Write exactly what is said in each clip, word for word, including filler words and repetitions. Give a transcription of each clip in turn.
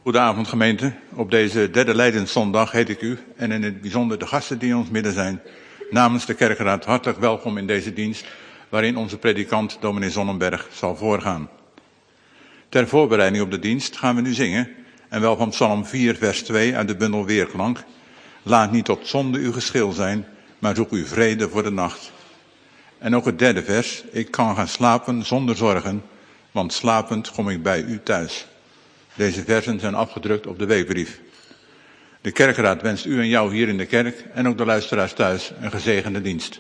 Goedenavond gemeente. Op deze derde Lijdenszondag heet ik u en in het bijzonder de gasten die in ons midden zijn namens de kerkenraad hartelijk welkom in deze dienst waarin onze predikant dominee Zonnenberg zal voorgaan. Ter voorbereiding op de dienst gaan we nu zingen en wel van Psalm vier vers twee uit de bundel Weerklank. Laat niet tot zonde uw geschil zijn, maar zoek uw vrede voor de nacht. En ook het derde vers, ik kan gaan slapen zonder zorgen, want slapend kom ik bij u thuis. Deze versen zijn afgedrukt op de weekbrief. De kerkraad wenst u en jou hier in de kerk en ook de luisteraars thuis een gezegende dienst.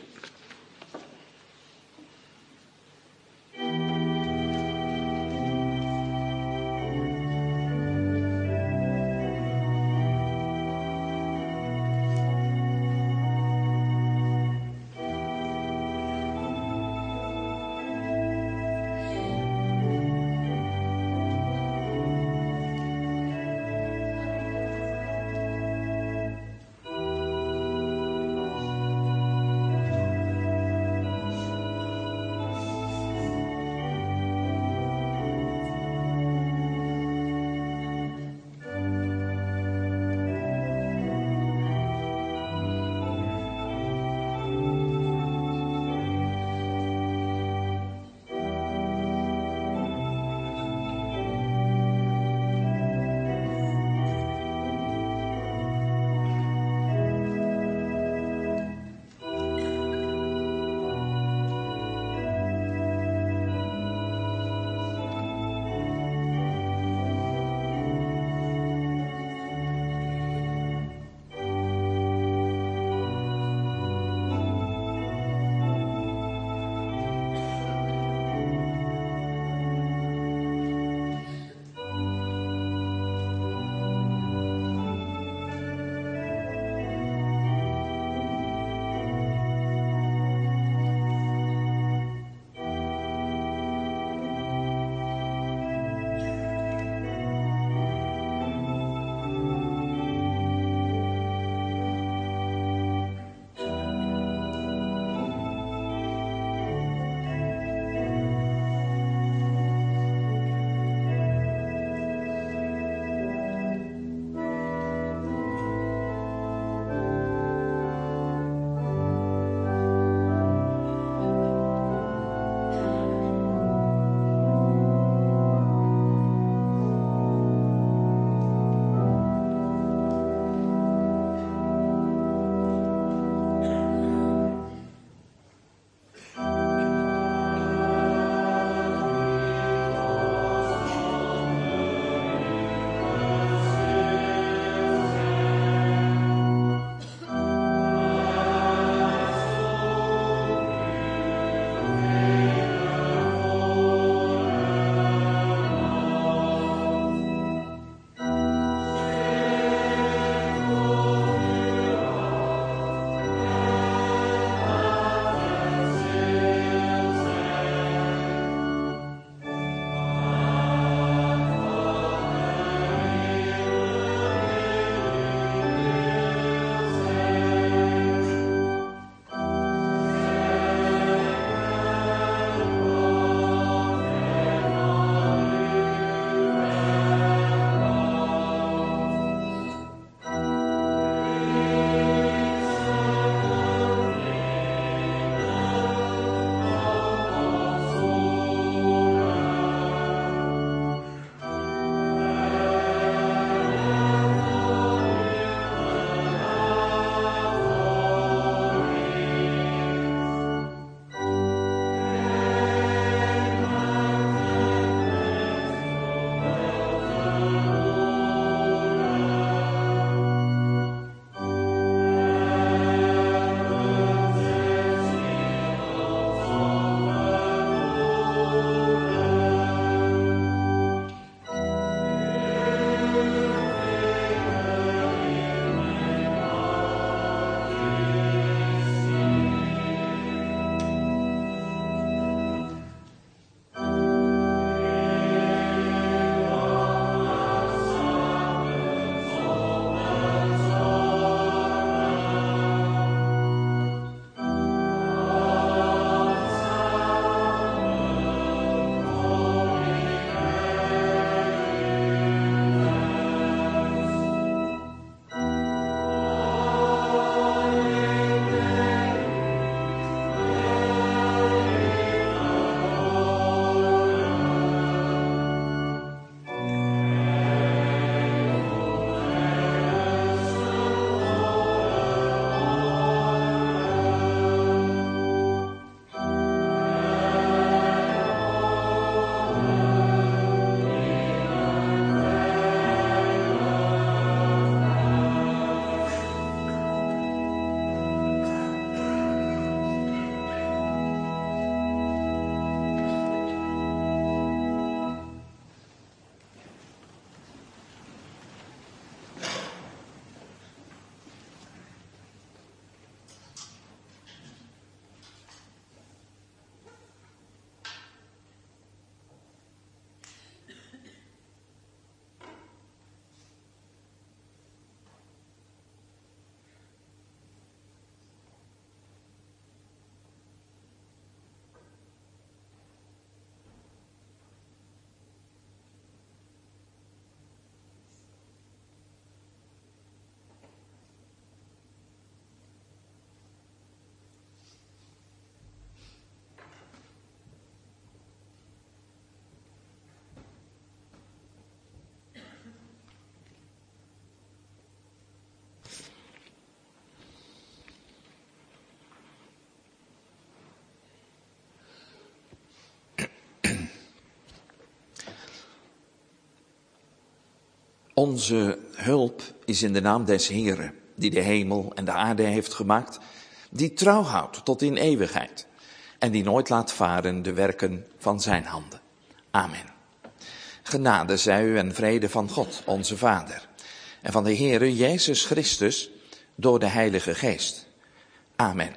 Onze hulp is in de naam des Heeren, die de hemel en de aarde heeft gemaakt, die trouw houdt tot in eeuwigheid en die nooit laat varen de werken van zijn handen. Amen. Genade zij u en vrede van God, onze Vader, en van de Heere Jezus Christus door de Heilige Geest. Amen.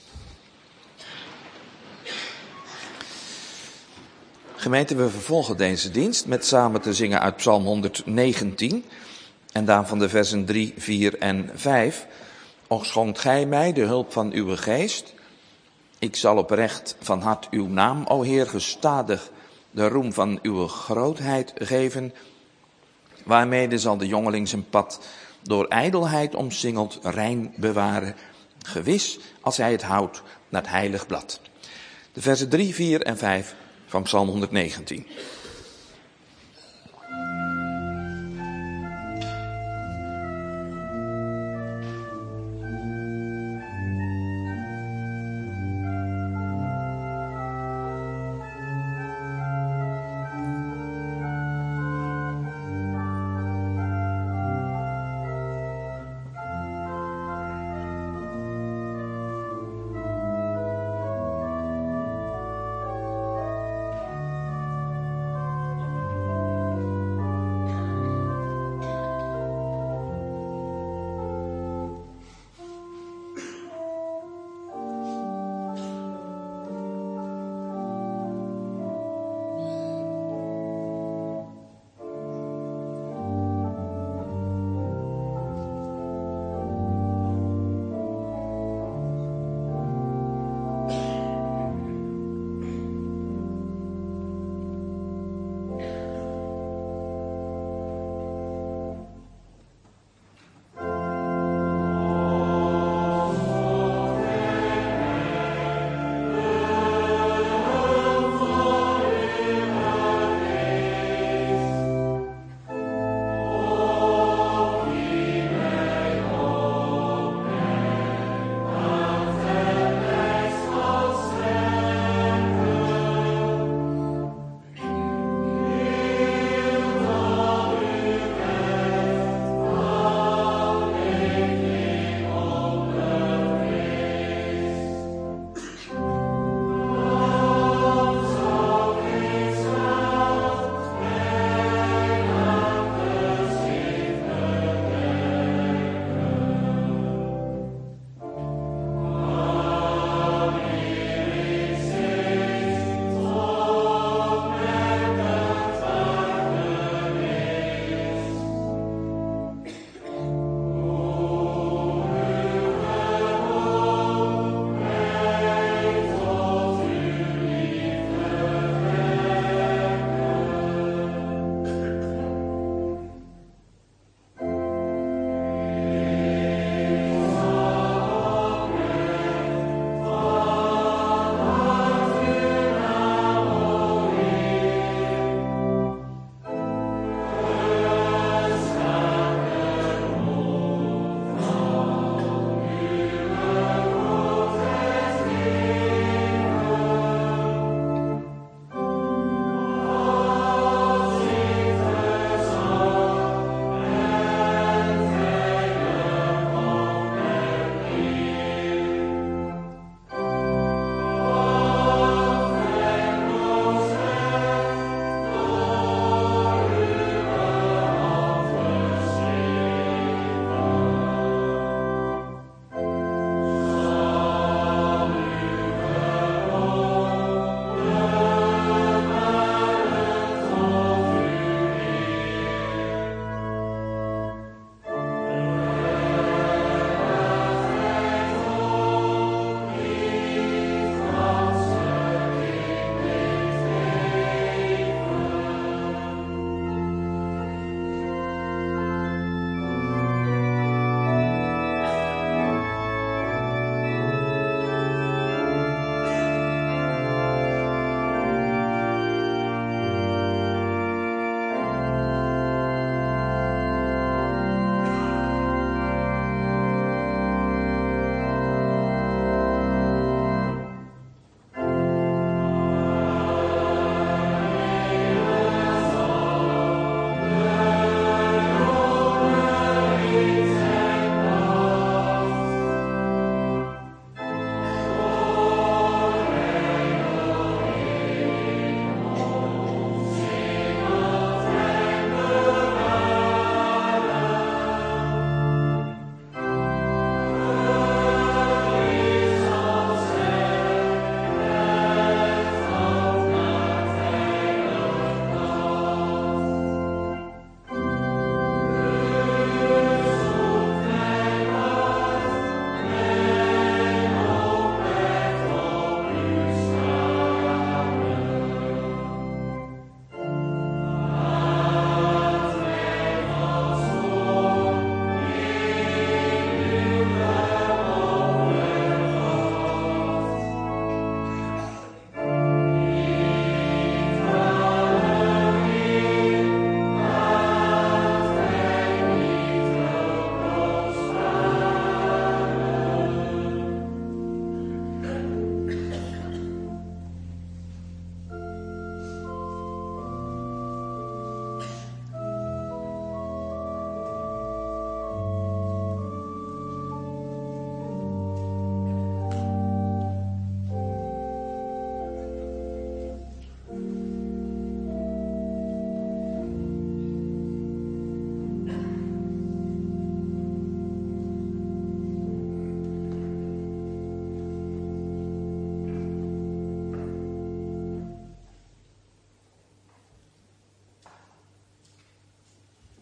Gemeente, we vervolgen deze dienst met samen te zingen uit Psalm honderdnegentien en daarvan de versen drie, vier en vijf. Och schonkt gij mij de hulp van uw geest. Ik zal oprecht van hart uw naam, o Heer, gestadig de roem van uw grootheid geven. Waarmede zal de jongeling zijn pad door ijdelheid omsingeld rein bewaren. Gewis als hij het houdt naar het heilig blad. De versen drie, vier en vijf van Psalm honderdnegentien.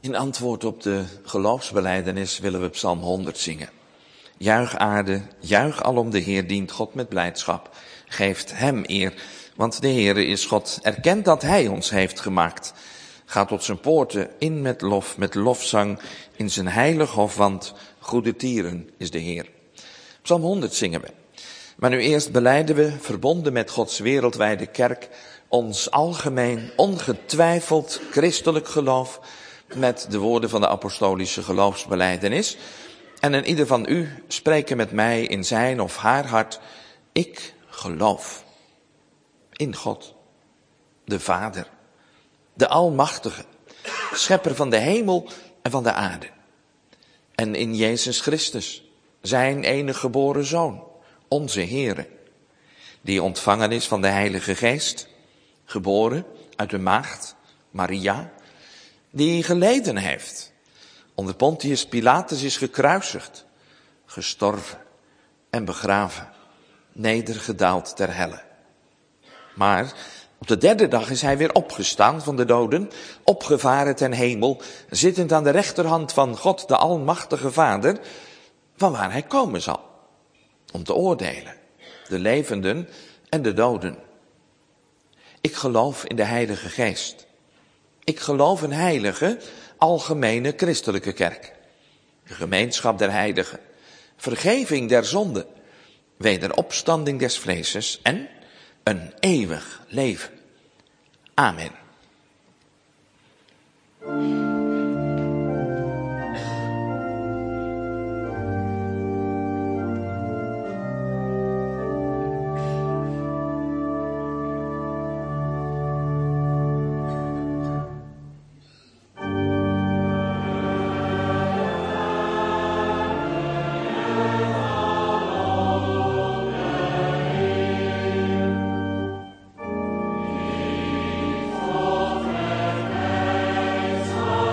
In antwoord op de geloofsbelijdenis willen we Psalm honderd zingen. Juich aarde, juich alom, de Heer dient God met blijdschap. Geeft hem eer, want de Heere is God. Erkent dat hij ons heeft gemaakt. Ga tot zijn poorten in met lof, met lofzang in zijn heilig hof, want goede tieren is de Heer. Psalm honderd zingen we. Maar nu eerst belijden we, verbonden met Gods wereldwijde kerk, ons algemeen, ongetwijfeld christelijk geloof met de woorden van de apostolische geloofsbelijdenis. En een ieder van u spreken met mij in zijn of haar hart, ik geloof in God, de Vader, de Almachtige, schepper van de hemel en van de aarde. En in Jezus Christus, zijn enige geboren Zoon, onze Heere, die ontvangen is van de Heilige Geest, geboren uit de maagd Maria, die geleden heeft, onder Pontius Pilatus is gekruisigd, gestorven en begraven, nedergedaald ter helle. Maar op de derde dag is hij weer opgestaan van de doden, opgevaren ten hemel, zittend aan de rechterhand van God, de Almachtige Vader, van waar hij komen zal, om te oordelen, de levenden en de doden. Ik geloof in de Heilige Geest. Ik geloof een heilige, algemene christelijke kerk. De gemeenschap der heiligen, vergeving der zonden, wederopstanding des vleeses en een eeuwig leven. Amen. Oh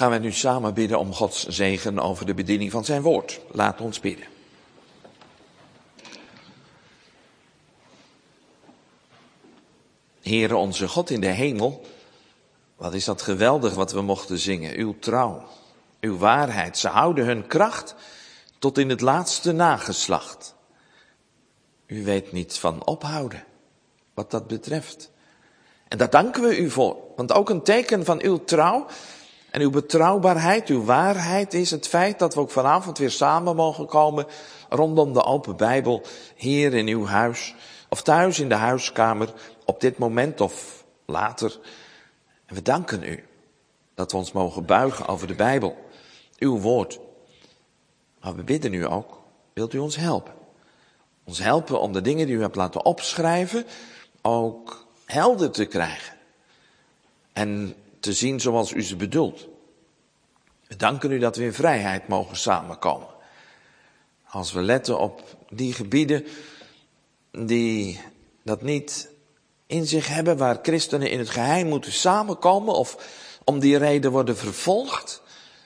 gaan we nu samen bidden om Gods zegen over de bediening van zijn woord. Laat ons bidden. Heere onze God in de hemel, wat is dat geweldig wat we mochten zingen. Uw trouw, uw waarheid, ze houden hun kracht tot in het laatste nageslacht. U weet niet van ophouden, wat dat betreft. En daar danken we u voor, want ook een teken van uw trouw en uw betrouwbaarheid, uw waarheid is het feit dat we ook vanavond weer samen mogen komen rondom de open Bijbel, hier in uw huis of thuis in de huiskamer, op dit moment of later. En we danken u dat we ons mogen buigen over de Bijbel, uw woord. Maar we bidden u ook, wilt u ons helpen? Ons helpen om de dingen die u hebt laten opschrijven ook helder te krijgen. En te zien zoals u ze bedoelt. We danken u dat we in vrijheid mogen samenkomen. Als we letten op die gebieden die dat niet in zich hebben, waar christenen in het geheim moeten samenkomen of om die reden worden vervolgd,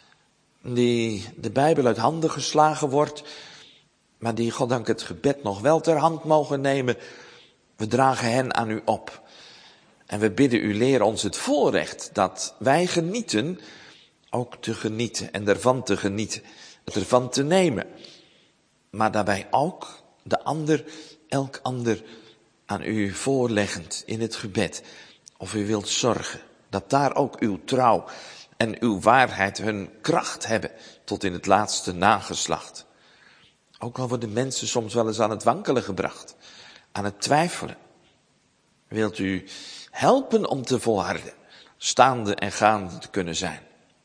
die de Bijbel uit handen geslagen wordt, maar die goddank het gebed nog wel ter hand mogen nemen. We dragen hen aan u op. En we bidden u, leer ons het voorrecht dat wij genieten, ook te genieten en ervan te genieten, het ervan te nemen. Maar daarbij ook de ander, elk ander aan u voorleggend in het gebed. Of u wilt zorgen dat daar ook uw trouw en uw waarheid hun kracht hebben tot in het laatste nageslacht. Ook al worden mensen soms wel eens aan het wankelen gebracht, aan het twijfelen. Wilt u helpen om te volharden, staande en gaande te kunnen zijn.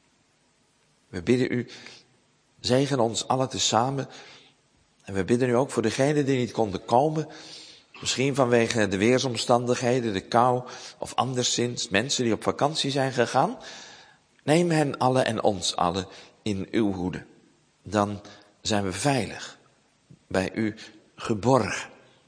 We bidden u, zegen ons allen tezamen. En we bidden u ook voor degenen die niet konden komen. Misschien vanwege de weersomstandigheden, de kou of anderszins mensen die op vakantie zijn gegaan. Neem hen allen en ons allen in uw hoede. Dan zijn we veilig, bij u geborgen.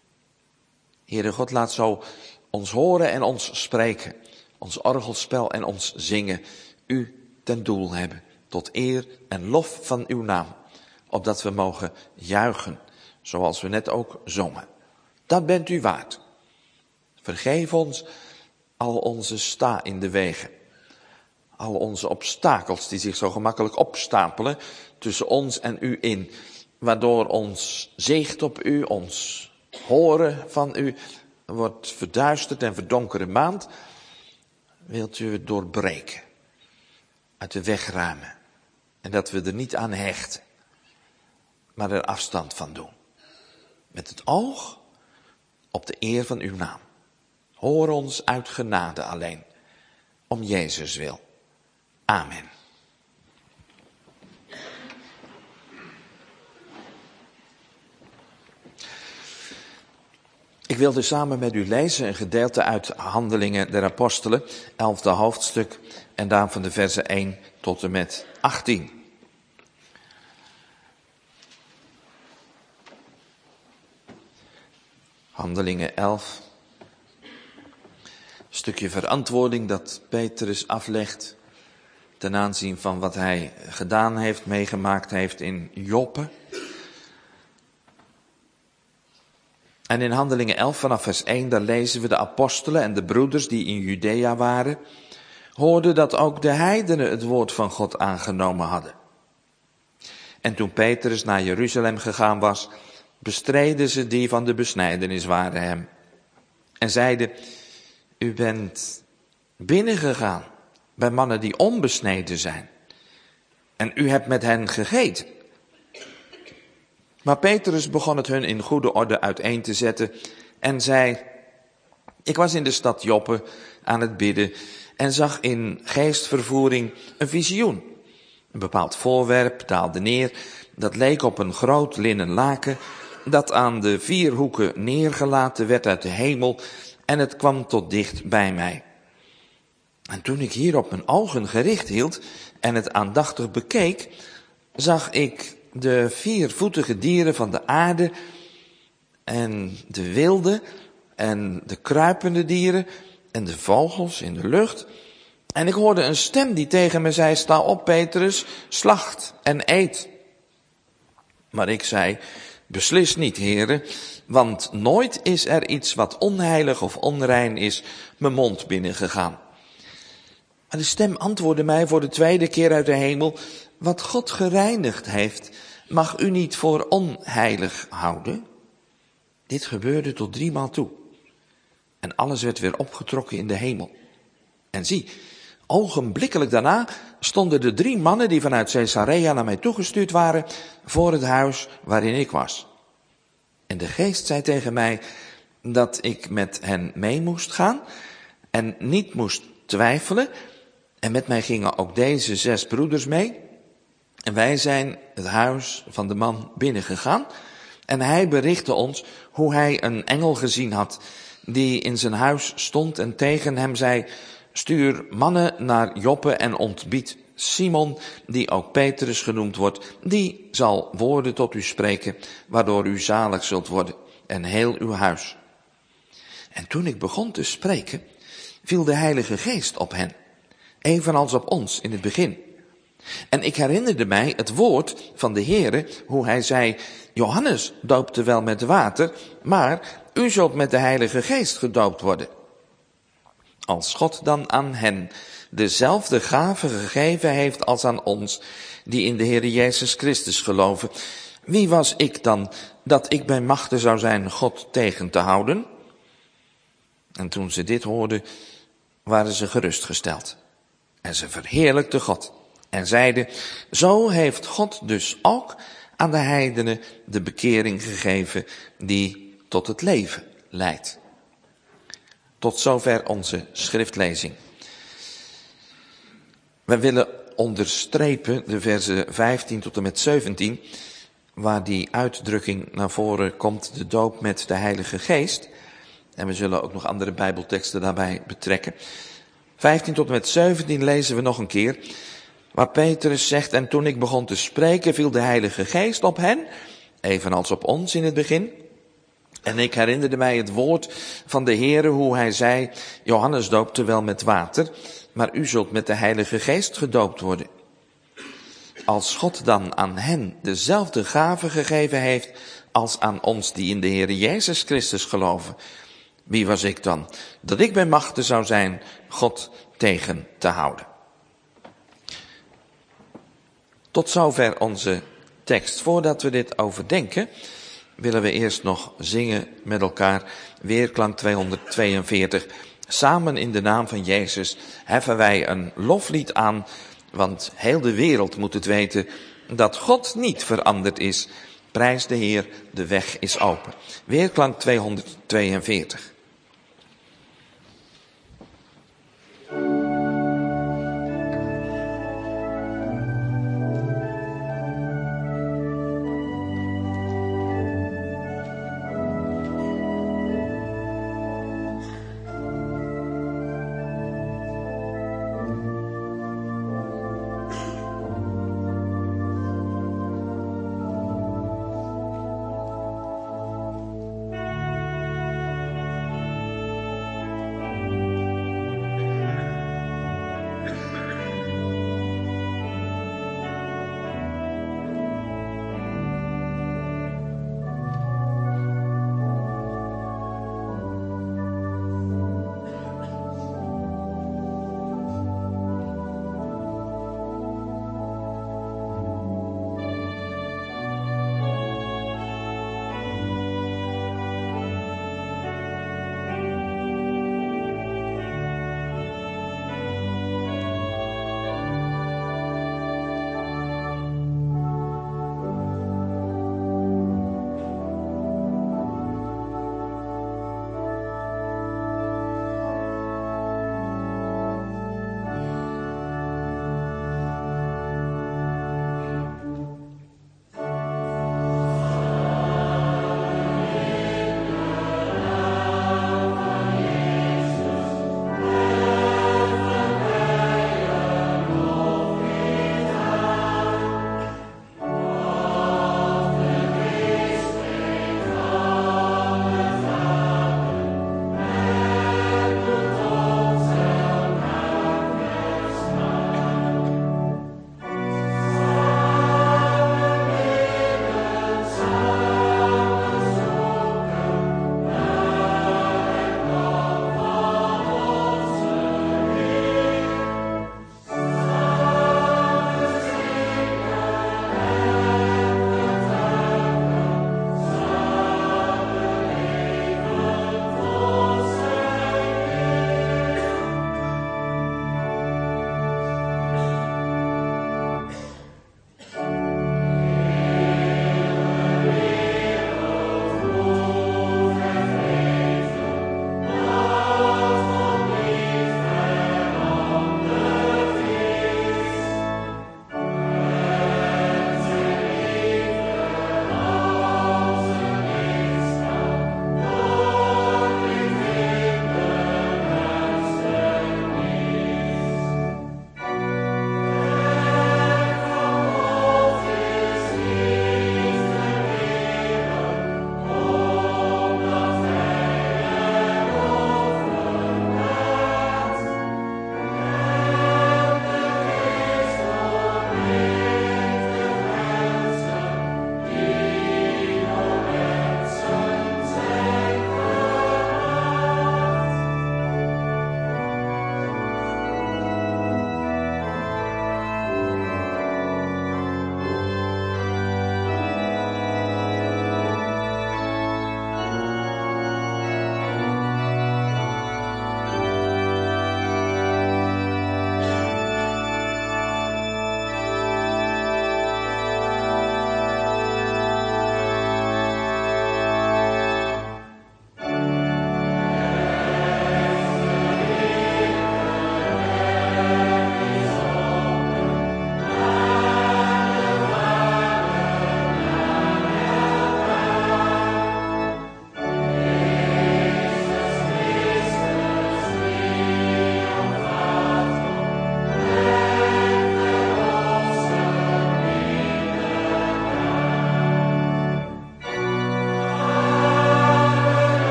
Heere God, laat zo ons horen en ons spreken, ons orgelspel en ons zingen, u ten doel hebben, tot eer en lof van uw naam, opdat we mogen juichen, zoals we net ook zongen. Dat bent u waard. Vergeef ons al onze sta in de wegen, al onze obstakels die zich zo gemakkelijk opstapelen tussen ons en u in, waardoor ons zicht op u, ons horen van u, wordt verduisterd en verdonkere maand. Wilt u het doorbreken, uit de weg ruimen en dat we er niet aan hechten, maar er afstand van doen. Met het oog op de eer van uw naam. Hoor ons uit genade alleen, om Jezus wil. Amen. Ik wilde samen met u lezen een gedeelte uit Handelingen der Apostelen, elfde hoofdstuk, en daar van de versen één tot en met achttien. Handelingen elf. Een stukje verantwoording dat Petrus aflegt ten aanzien van wat hij gedaan heeft, meegemaakt heeft in Joppe. En in Handelingen elf vanaf vers één, daar lezen we: de apostelen en de broeders die in Judea waren, hoorden dat ook de heidenen het woord van God aangenomen hadden. En toen Petrus naar Jeruzalem gegaan was, bestreden ze die van de besnijdenis waren hem. En zeiden: u bent binnengegaan bij mannen die onbesneden zijn. En u hebt met hen gegeten. Maar Petrus begon het hun in goede orde uiteen te zetten en zei: ik was in de stad Joppe aan het bidden en zag in geestvervoering een visioen. Een bepaald voorwerp daalde neer, dat leek op een groot linnen laken, dat aan de vier hoeken neergelaten werd uit de hemel, en het kwam tot dicht bij mij. En toen ik hierop mijn ogen gericht hield en het aandachtig bekeek, zag ik de viervoetige dieren van de aarde en de wilde en de kruipende dieren en de vogels in de lucht. En ik hoorde een stem die tegen me zei, sta op Petrus, slacht en eet. Maar ik zei, beslis niet, heren, want nooit is er iets wat onheilig of onrein is mijn mond binnengegaan. Maar de stem antwoordde mij voor de tweede keer uit de hemel, wat God gereinigd heeft, mag u niet voor onheilig houden. Dit gebeurde tot driemaal toe. En alles werd weer opgetrokken in de hemel. En zie, ogenblikkelijk daarna stonden de drie mannen die vanuit Caesarea naar mij toegestuurd waren, voor het huis waarin ik was. En de geest zei tegen mij dat ik met hen mee moest gaan en niet moest twijfelen. En met mij gingen ook deze zes broeders mee. En wij zijn het huis van de man binnengegaan. En hij berichtte ons hoe hij een engel gezien had die in zijn huis stond en tegen hem zei, stuur mannen naar Joppe en ontbied Simon, die ook Petrus genoemd wordt, die zal woorden tot u spreken, waardoor u zalig zult worden en heel uw huis. En toen ik begon te spreken, viel de Heilige Geest op hen, evenals op ons in het begin. En ik herinnerde mij het woord van de Heere, hoe hij zei, Johannes doopte wel met water, maar u zult met de Heilige Geest gedoopt worden. Als God dan aan hen dezelfde gave gegeven heeft als aan ons, die in de Heere Jezus Christus geloven, wie was ik dan dat ik bij machte zou zijn God tegen te houden? En toen ze dit hoorden, waren ze gerustgesteld. En ze verheerlijkten God en zeiden, zo heeft God dus ook aan de heidenen de bekering gegeven die tot het leven leidt. Tot zover onze schriftlezing. We willen onderstrepen de versen vijftien tot en met zeventien, waar die uitdrukking naar voren komt, de doop met de Heilige Geest. En we zullen ook nog andere Bijbelteksten daarbij betrekken. vijftien tot en met zeventien lezen we nog een keer, waar Petrus zegt, en toen ik begon te spreken, viel de Heilige Geest op hen, evenals op ons in het begin. En ik herinnerde mij het woord van de Heere, hoe hij zei, Johannes doopte wel met water, maar u zult met de Heilige Geest gedoopt worden. Als God dan aan hen dezelfde gave gegeven heeft als aan ons die in de Heere Jezus Christus geloven, wie was ik dan, dat ik bij machte zou zijn God tegen te houden? Tot zover onze tekst. Voordat we dit overdenken, willen we eerst nog zingen met elkaar Weerklank tweehonderdtweeënveertig. Samen in de naam van Jezus heffen wij een loflied aan, want heel de wereld moet het weten dat God niet veranderd is. Prijs de Heer, de weg is open. Weerklank tweehonderdtweeënveertig.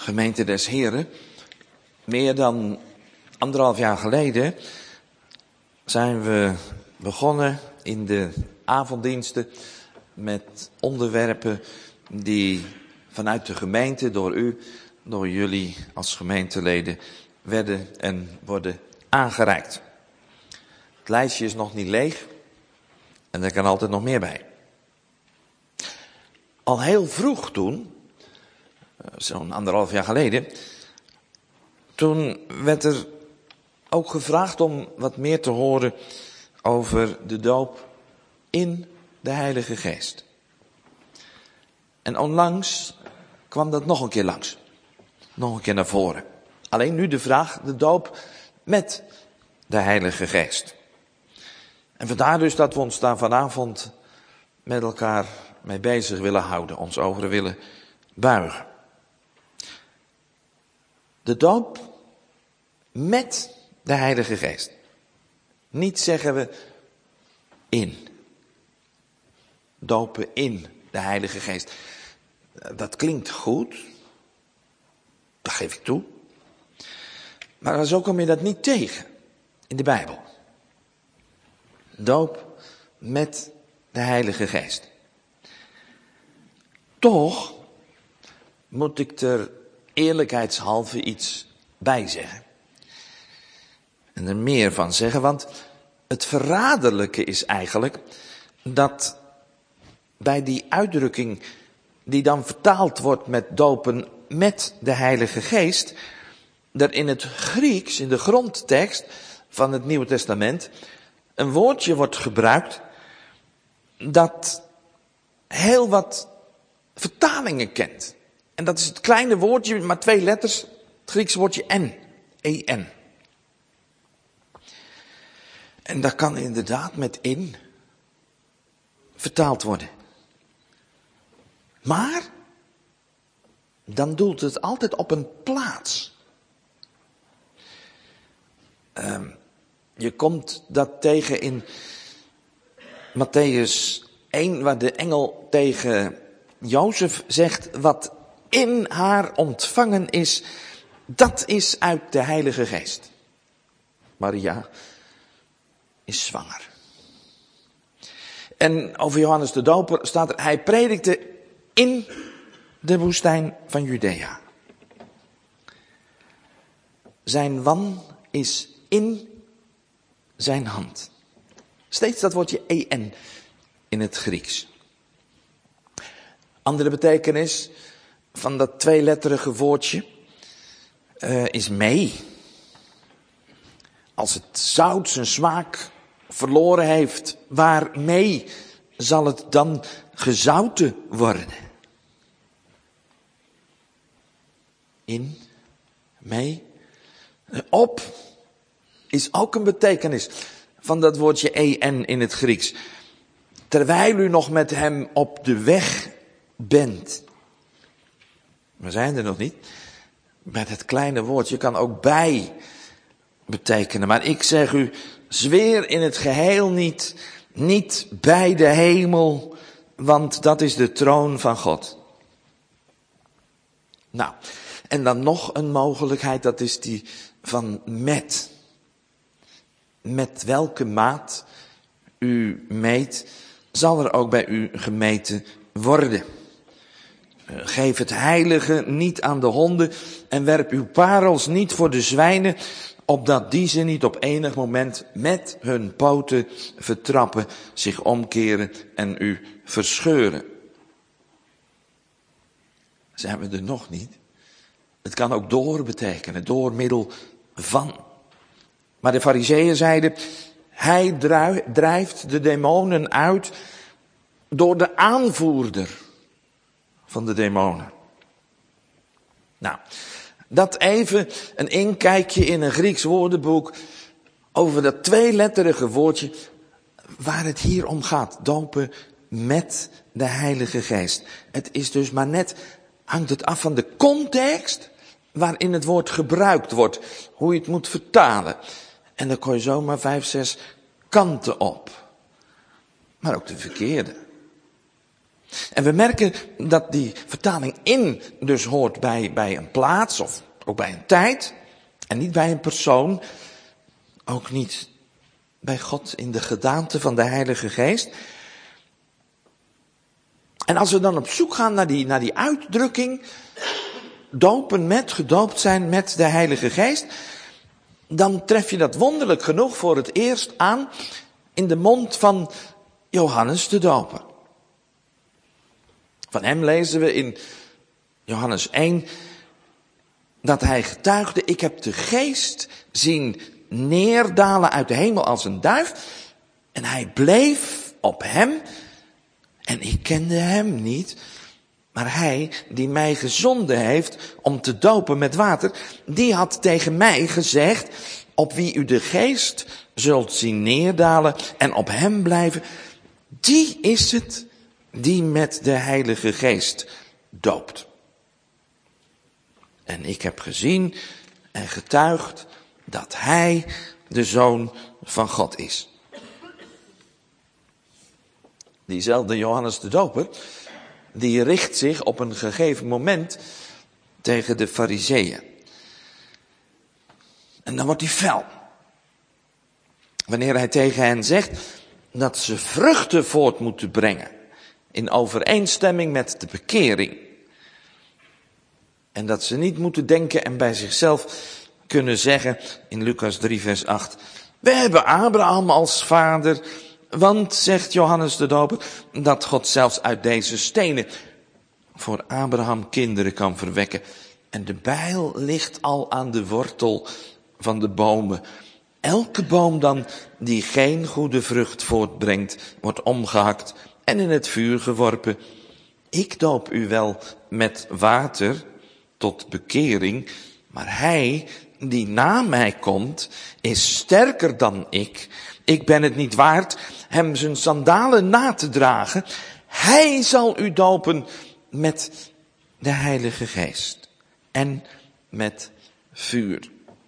Gemeente des Heren, meer dan anderhalf jaar geleden zijn we begonnen in de avonddiensten met onderwerpen die vanuit de gemeente door u, door jullie als gemeenteleden werden en worden aangereikt. Het lijstje is nog niet leeg en er kan altijd nog meer bij. Al heel vroeg toen, zo'n anderhalf jaar geleden, toen werd er ook gevraagd om wat meer te horen over de doop in de Heilige Geest. En onlangs kwam dat nog een keer langs. Nog een keer naar voren. Alleen nu de vraag, de doop met de Heilige Geest. En vandaar dus dat we ons daar vanavond met elkaar mee bezig willen houden. Ons over willen buigen. De doop met de Heilige Geest. Niet zeggen we in. Dopen in de Heilige Geest. Dat klinkt goed. Dat geef ik toe. Maar zo kom je dat niet tegen in de Bijbel. Doop met de Heilige Geest. Toch moet ik er eerlijkheidshalve iets bij zeggen. En er meer van zeggen, want het verraderlijke is eigenlijk dat bij die uitdrukking die dan vertaald wordt met dopen met de Heilige Geest, er in het Grieks, in de grondtekst van het Nieuwe Testament, een woordje wordt gebruikt dat heel wat vertalingen kent. En dat is het kleine woordje, maar twee letters, het Griekse woordje en, en. En dat kan inderdaad met in vertaald worden. Maar dan doelt het altijd op een plaats. Uh, je komt dat tegen in Mattheüs één, waar de engel tegen Jozef zegt, wat in haar ontvangen is, dat is uit de Heilige Geest. Maria is zwanger. En over Johannes de Doper staat er, hij predikte in de woestijn van Judea. Zijn wan is in zijn hand. Steeds dat woordje en in het Grieks. Andere betekenis van dat tweeletterige woordje uh, is mee. Als het zout zijn smaak verloren heeft, waarmee zal het dan gezouten worden? In, mee, op is ook een betekenis van dat woordje en in het Grieks. Terwijl u nog met hem op de weg bent. We zijn er nog niet. Met het kleine woordje kan ook bij betekenen. Maar ik zeg u, zweer in het geheel niet, niet bij de hemel, want dat is de troon van God. Nou, en dan nog een mogelijkheid, dat is die van met. Met welke maat u meet, zal er ook bij u gemeten worden. Geef het heilige niet aan de honden en werp uw parels niet voor de zwijnen, opdat die ze niet op enig moment met hun poten vertrappen, zich omkeren en u verscheuren. Zijn we er nog niet? Het kan ook door betekenen, door middel van. Maar de Farizeeën zeiden, hij drijft de demonen uit door de aanvoerder van de demonen. Nou, dat even een inkijkje in een Grieks woordenboek over dat tweeletterige woordje waar het hier om gaat. Dopen met de Heilige Geest. Het is dus maar net, hangt het af van de context waarin het woord gebruikt wordt. Hoe je het moet vertalen. En dan kon je zomaar vijf, zes kanten op. Maar ook de verkeerde. En we merken dat die vertaling in dus hoort bij, bij een plaats of ook bij een tijd. En niet bij een persoon. Ook niet bij God in de gedaante van de Heilige Geest. En als we dan op zoek gaan naar die, naar die uitdrukking, dopen met, gedoopt zijn met de Heilige Geest, dan tref je dat wonderlijk genoeg voor het eerst aan in de mond van Johannes de Doper. Van hem lezen we in Johannes één dat hij getuigde: ik heb de Geest zien neerdalen uit de hemel als een duif. En hij bleef op hem en ik kende hem niet. Maar hij die mij gezonden heeft om te dopen met water, die had tegen mij gezegd: op wie u de Geest zult zien neerdalen en op hem blijven, die is het die met de Heilige Geest doopt. En ik heb gezien en getuigd dat hij de Zoon van God is. Diezelfde Johannes de Doper, die richt zich op een gegeven moment tegen de Farizeeën. En dan wordt hij fel. Wanneer hij tegen hen zegt dat ze vruchten voort moeten brengen in overeenstemming met de bekering. En dat ze niet moeten denken en bij zichzelf kunnen zeggen in Lucas drie vers acht. We hebben Abraham als vader, want, zegt Johannes de Doper, dat God zelfs uit deze stenen voor Abraham kinderen kan verwekken. En de bijl ligt al aan de wortel van de bomen. Elke boom dan die geen goede vrucht voortbrengt, wordt omgehakt en in het vuur geworpen. Ik doop u wel met water tot bekering, maar hij die na mij komt, is sterker dan ik. Ik ben het niet waard hem zijn sandalen na te dragen. Hij zal u dopen met de Heilige Geest en met vuur.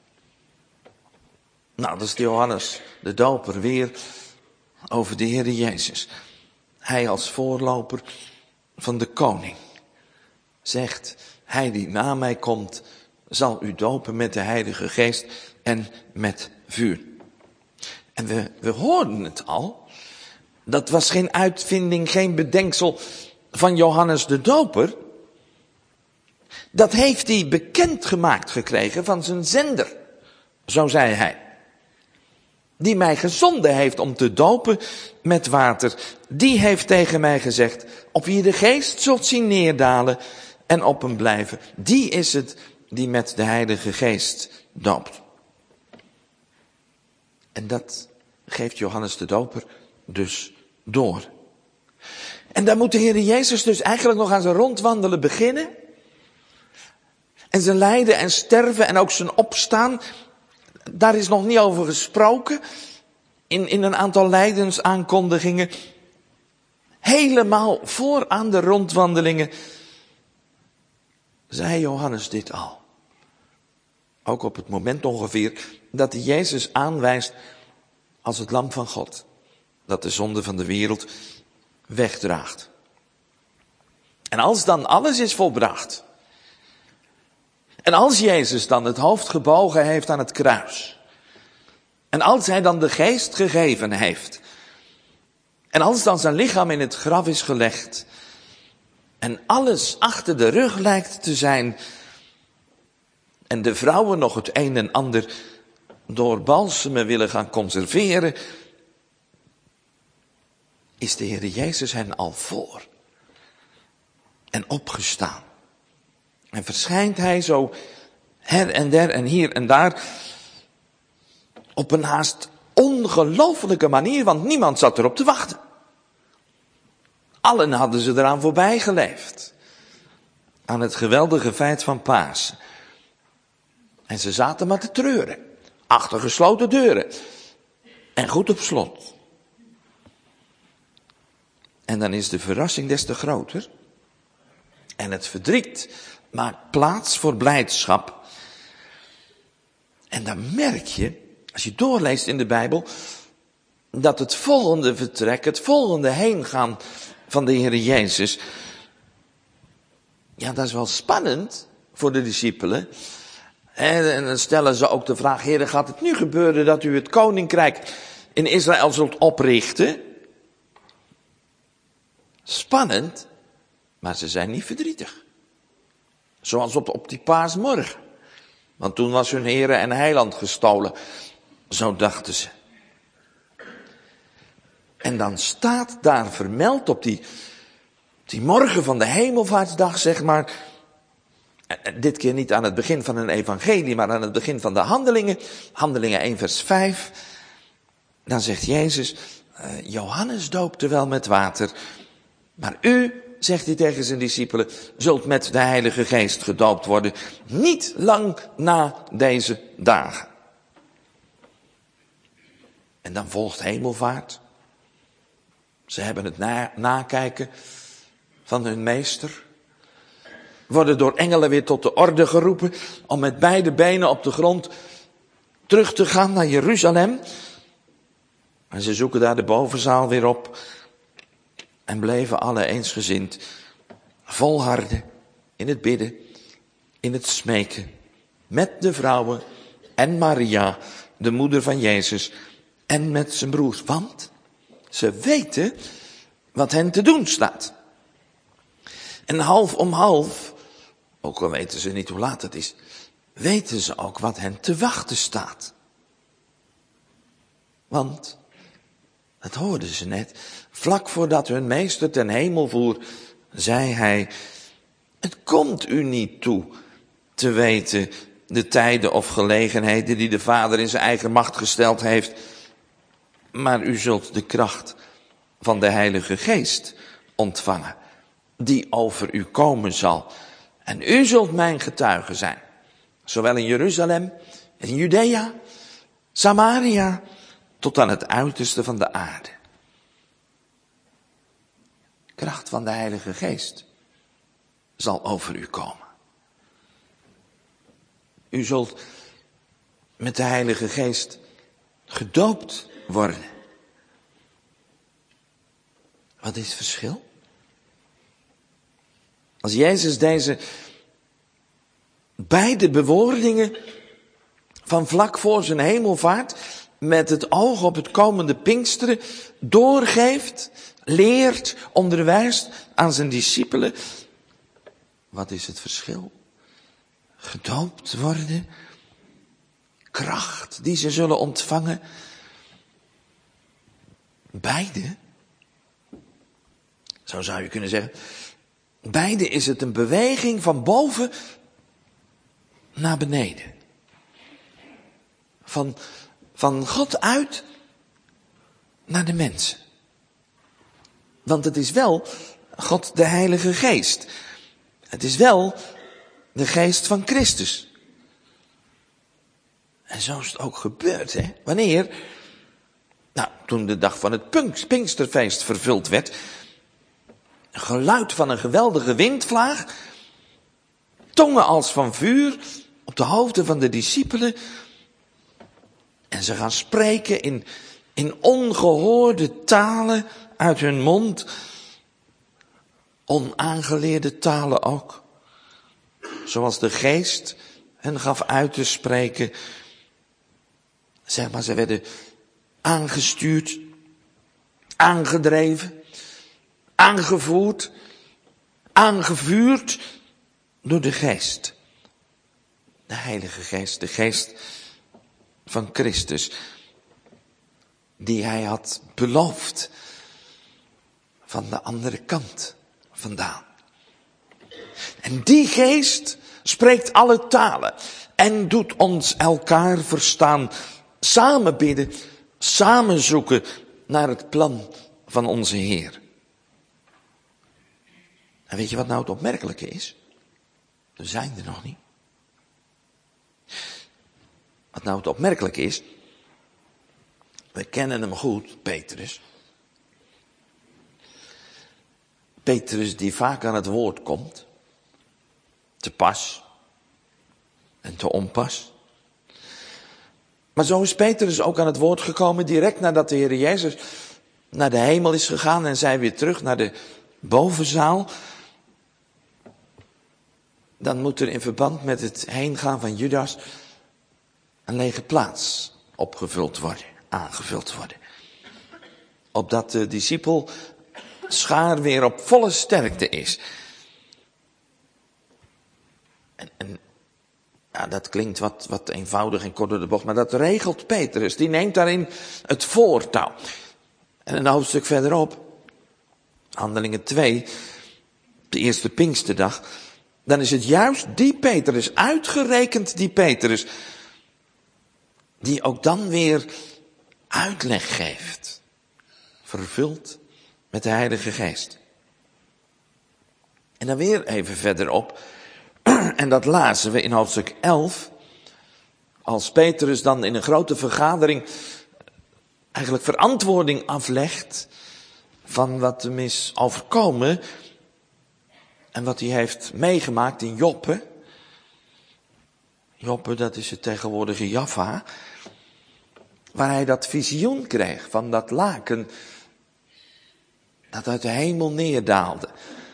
Nou, dat is de Johannes de Doper weer over de Heere Jezus. Hij als voorloper van de koning zegt: hij die na mij komt, zal u dopen met de Heilige Geest en met vuur. En we, we hoorden het al. Dat was geen uitvinding, geen bedenksel van Johannes de Doper. Dat heeft hij bekendgemaakt gekregen van zijn zender. Zo zei hij. Die mij gezonden heeft om te dopen met water. Die heeft tegen mij gezegd: op wie je de Geest zult zien neerdalen en op hem blijven. Die is het die met de Heilige Geest doopt. En dat geeft Johannes de Doper dus door. En dan moet de Heer Jezus dus eigenlijk nog aan zijn rondwandelen beginnen. En zijn lijden en sterven en ook zijn opstaan, daar is nog niet over gesproken. In, in een aantal lijdensaankondigingen. Helemaal vooraan de rondwandelingen zei Johannes dit al. Ook op het moment ongeveer dat hij Jezus aanwijst als het lam van God. Dat de zonde van de wereld wegdraagt. En als dan alles is volbracht. En als Jezus dan het hoofd gebogen heeft aan het kruis. En als hij dan de Geest gegeven heeft. En als dan zijn lichaam in het graf is gelegd. En alles achter de rug lijkt te zijn. En de vrouwen nog het een en ander door balsemen willen gaan conserveren. Is de Heer Jezus hen al voor. En opgestaan. En verschijnt hij zo her en der en hier en daar op een haast ongelooflijke manier, want niemand zat erop te wachten. Allen hadden ze eraan voorbij geleefd. Aan het geweldige feit van Pasen. En ze zaten maar te treuren. Achter gesloten deuren. En goed op slot. En dan is de verrassing des te groter. En het verdriet maakt plaats voor blijdschap. En dan merk je, als je doorleest in de Bijbel, dat het volgende vertrek, het volgende heengaan van de Heer Jezus. Ja, dat is wel spannend voor de discipelen. En dan stellen ze ook de vraag, Heer, gaat het nu gebeuren dat u het koninkrijk in Israël zult oprichten? Spannend, maar ze zijn niet verdrietig. Zoals op, op die paasmorgen. Want toen was hun Heere en Heiland gestolen. Zo dachten ze. En dan staat daar vermeld op die, die morgen van de hemelvaartsdag, zeg maar. Dit keer niet aan het begin van een evangelie, maar aan het begin van de handelingen. Handelingen één vers vijf. Dan zegt Jezus, uh, Johannes doopte wel met water. Maar u, zegt hij tegen zijn discipelen, zult met de Heilige Geest gedoopt worden. Niet lang na deze dagen. En dan volgt hemelvaart. Ze hebben het na- nakijken van hun meester. Worden door engelen weer tot de orde geroepen om met beide benen op de grond terug te gaan naar Jeruzalem. En ze zoeken daar de bovenzaal weer op. En bleven alle eensgezind volharden in het bidden, in het smeken. Met de vrouwen en Maria, de moeder van Jezus. En met zijn broers. Want ze weten wat hen te doen staat. En half om half, ook al weten ze niet hoe laat het is, weten ze ook wat hen te wachten staat. Want, dat hoorden ze net, vlak voordat hun meester ten hemel voer, zei hij, het komt u niet toe te weten de tijden of gelegenheden die de Vader in zijn eigen macht gesteld heeft, maar u zult de kracht van de Heilige Geest ontvangen, die over u komen zal. En u zult mijn getuige zijn, zowel in Jeruzalem, in Judea, Samaria, tot aan het uiterste van de aarde. Kracht van de Heilige Geest zal over u komen. U zult met de Heilige Geest gedoopt worden. Wat is het verschil? Als Jezus deze beide bewoordingen van vlak voor zijn hemelvaart met het oog op het komende Pinksteren doorgeeft, leert, onderwijst aan zijn discipelen. Wat is het verschil? Gedoopt worden, kracht die ze zullen ontvangen. Beide, zo zou je kunnen zeggen, beide is het een beweging van boven naar beneden. Van, van God uit naar de mensen. Want het is wel God de Heilige Geest. Het is wel de Geest van Christus. En zo is het ook gebeurd, hè? Wanneer? Nou, toen de dag van het Pinksterfeest vervuld werd. Een geluid van een geweldige windvlaag. Tongen als van vuur op de hoofden van de discipelen. En ze gaan spreken in, in ongehoorde talen uit hun mond. Onaangeleerde talen ook. Zoals de Geest hen gaf uit te spreken. Zeg maar, ze werden aangestuurd, aangedreven, aangevoerd, aangevuurd door de Geest. De Heilige Geest, de Geest van Christus, die hij had beloofd van de andere kant vandaan. En die Geest spreekt alle talen en doet ons elkaar verstaan, samen bidden, samen zoeken naar het plan van onze Heer. En weet je wat nou het opmerkelijke is? We zijn er nog niet. Wat nou het opmerkelijke is, we kennen hem goed, Petrus. Petrus die vaak aan het woord komt, te pas en te onpas. Maar zo is Petrus ook aan het woord gekomen direct nadat de Heer Jezus naar de hemel is gegaan en zij weer terug naar de bovenzaal, dan moet er in verband met het heengaan van Judas een lege plaats opgevuld worden, aangevuld worden. Opdat de discipel schaar weer op volle sterkte is. En, en ja, dat klinkt wat, wat eenvoudig en kort door de bocht, maar dat regelt Petrus. Die neemt daarin het voortouw. En een hoofdstuk verderop, Handelingen twee, de eerste Pinksterdag, dan is het juist die Petrus, uitgerekend die Petrus, die ook dan weer uitleg geeft. Vervuld met de Heilige Geest. En dan weer even verderop, en dat lazen we in hoofdstuk elf, als Petrus dan in een grote vergadering eigenlijk verantwoording aflegt van wat hem is overkomen en wat hij heeft meegemaakt in Joppe. Joppe, dat is het tegenwoordige Jaffa, waar hij dat visioen kreeg van dat laken dat uit de hemel neerdaalde.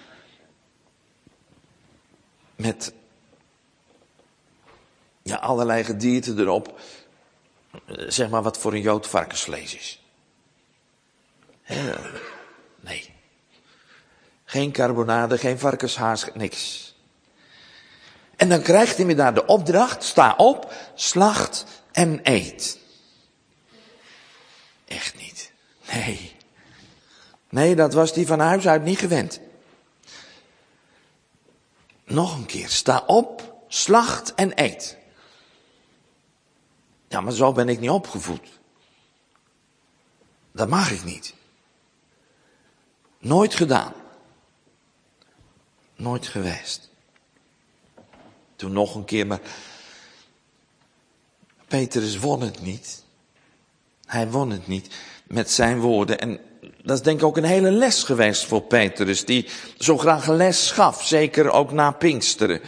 Met ja, allerlei gedierte erop, zeg maar wat voor een Jood varkensvlees is. Nee. Geen carbonade, geen varkenshaas, niks. En dan krijgt hij me daar de opdracht, sta op, slacht en eet. Echt niet. Nee. Nee, dat was hij van huis uit niet gewend. Nog een keer, sta op, slacht en eet. Ja, maar zo ben ik niet opgevoed. Dat mag ik niet. Nooit gedaan. Nooit geweest. Toen nog een keer, maar Petrus won het niet. Hij won het niet met zijn woorden. En dat is denk ik ook een hele les geweest voor Petrus, die zo graag een les gaf, zeker ook na Pinksteren.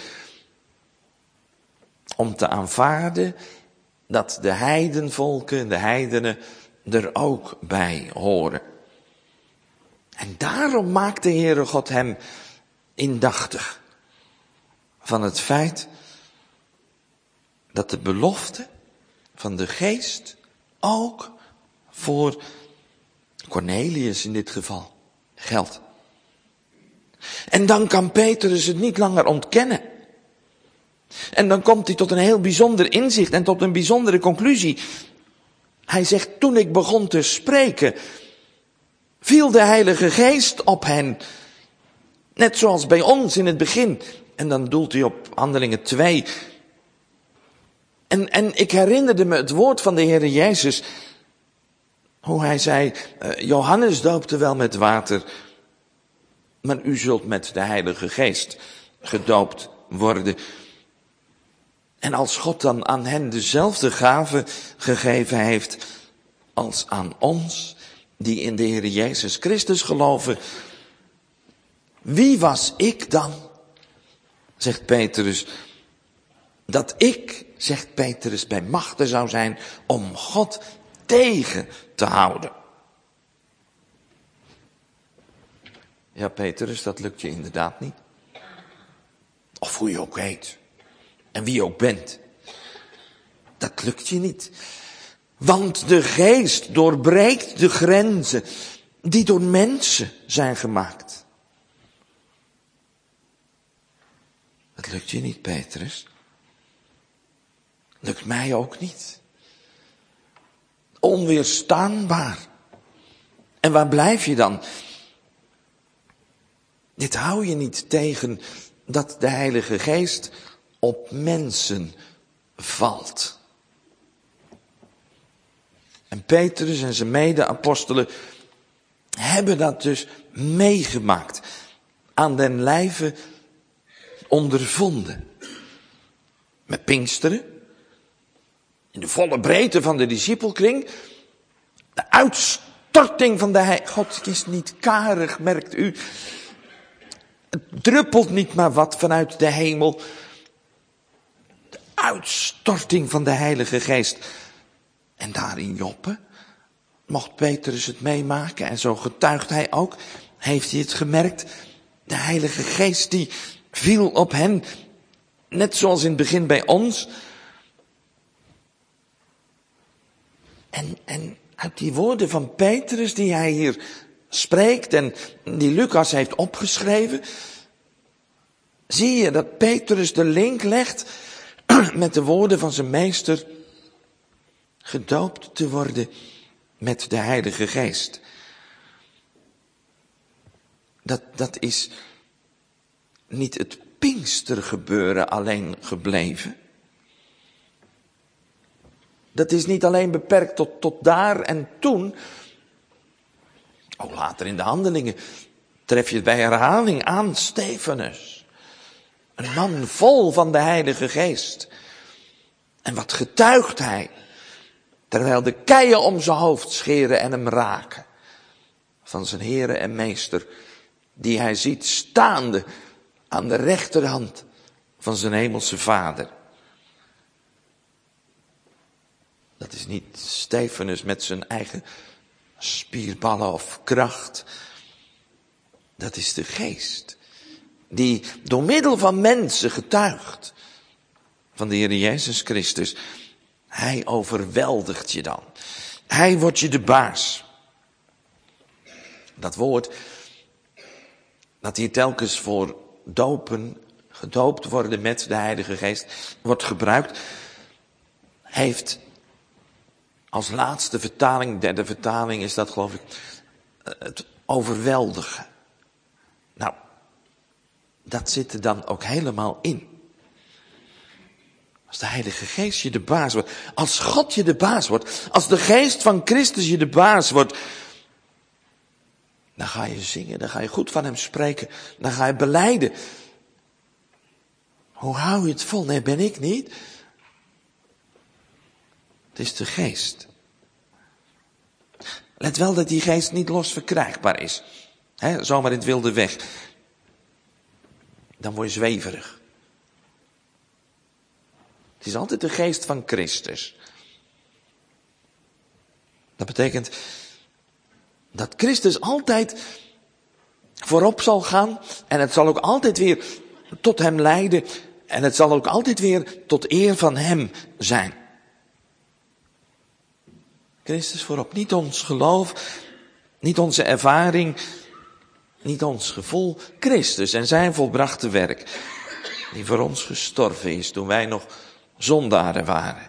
Om te aanvaarden dat de heidenvolken, de heidenen, er ook bij horen. En daarom maakt de Heere God hem indachtig van het feit dat de belofte van de Geest ook voor Cornelius in dit geval geldt. En dan kan Petrus het niet langer ontkennen. En dan komt hij tot een heel bijzonder inzicht en tot een bijzondere conclusie. Hij zegt, toen ik begon te spreken, viel de Heilige Geest op hen. Net zoals bij ons in het begin. En dan doelt hij op Handelingen twee. En, en ik herinnerde me het woord van de Heere Jezus. Hoe hij zei, uh, Johannes doopte wel met water, maar u zult met de Heilige Geest gedoopt worden. En als God dan aan hen dezelfde gave gegeven heeft als aan ons, die in de Heer Jezus Christus geloven, wie was ik dan, zegt Petrus, dat ik, zegt Petrus, bij machte zou zijn om God tegen te houden. Ja, Petrus, dat lukt je inderdaad niet. Of hoe je ook heet. En wie je ook bent. Dat lukt je niet. Want de Geest doorbreekt de grenzen die door mensen zijn gemaakt. Dat lukt je niet, Petrus. Lukt mij ook niet. Onweerstaanbaar. En waar blijf je dan? Dit hou je niet tegen dat de Heilige Geest op mensen valt. En Petrus en zijn mede-apostelen hebben dat dus meegemaakt. Aan den lijve ondervonden. Met Pinksteren. In de volle breedte van de discipelkring. De uitstorting van de Heilige. God is niet karig, merkt u. Het druppelt niet maar wat vanuit de hemel. De uitstorting van de Heilige Geest. En daar in Joppe. mocht Petrus het meemaken en zo getuigt hij ook. Heeft hij het gemerkt? De Heilige Geest die viel op hen, net zoals in het begin bij ons. En, en uit die woorden van Petrus die hij hier spreekt en die Lucas heeft opgeschreven, zie je dat Petrus de link legt met de woorden van zijn meester, gedoopt te worden met de Heilige Geest. Dat, dat is niet het Pinkstergebeuren alleen gebleven. Dat is niet alleen beperkt tot, tot daar en toen. Ook later in de Handelingen tref je het bij herhaling aan, Stefanus. Een man vol van de Heilige Geest. En wat getuigt hij, terwijl de keien om zijn hoofd scheren en hem raken. Van zijn Heere en Meester, die hij ziet staande aan de rechterhand van zijn hemelse Vader. Dat is niet Stefanus met zijn eigen spierballen of kracht. Dat is de Geest, die door middel van mensen getuigt van de Heer Jezus Christus. Hij overweldigt je dan. Hij wordt je de baas. Dat woord dat hier telkens voor dopen, gedoopt worden met de Heilige Geest, wordt gebruikt, heeft als laatste vertaling, derde vertaling is dat geloof ik, het overweldigen. Nou, dat zit er dan ook helemaal in. Als de Heilige Geest je de baas wordt, als God je de baas wordt, als de Geest van Christus je de baas wordt, dan ga je zingen, dan ga je goed van hem spreken, dan ga je belijden. Hoe hou je het vol? Nee, ben ik niet. Het is de Geest. Let wel dat die Geest niet los verkrijgbaar is. He, zomaar in het wilde weg. Dan word je zweverig. Het is altijd de Geest van Christus. Dat betekent dat Christus altijd voorop zal gaan en het zal ook altijd weer tot hem leiden en het zal ook altijd weer tot eer van hem zijn. Christus voorop, niet ons geloof, niet onze ervaring, niet ons gevoel. Christus en zijn volbrachte werk, die voor ons gestorven is toen wij nog zondaren waren.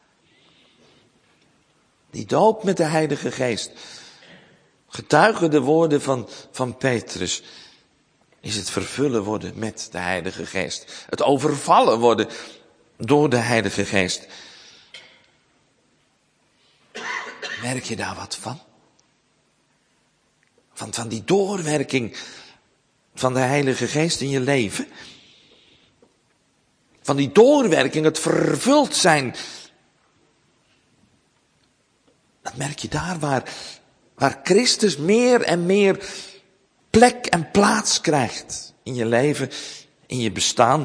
Die doop met de Heilige Geest, getuigen de woorden van, van Petrus, is het vervullen worden met de Heilige Geest. Het overvallen worden door de Heilige Geest. Merk je daar wat van? Van, van die doorwerking van de Heilige Geest in je leven? Van die doorwerking, het vervuld zijn. Dat merk je daar waar, waar Christus meer en meer plek en plaats krijgt in je leven, in je bestaan.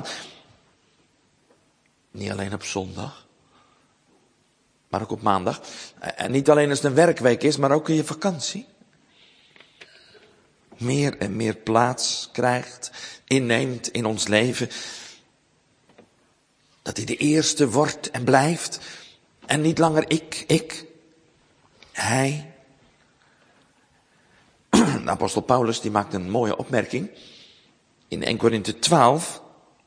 Niet alleen op zondag, maar ook op maandag. En niet alleen als het een werkweek is, maar ook in je vakantie. Meer en meer plaats krijgt, inneemt in ons leven. Dat hij de eerste wordt en blijft. En niet langer ik, ik. Hij. De apostel Paulus die maakt een mooie opmerking. In Eerste Korinthe twaalf.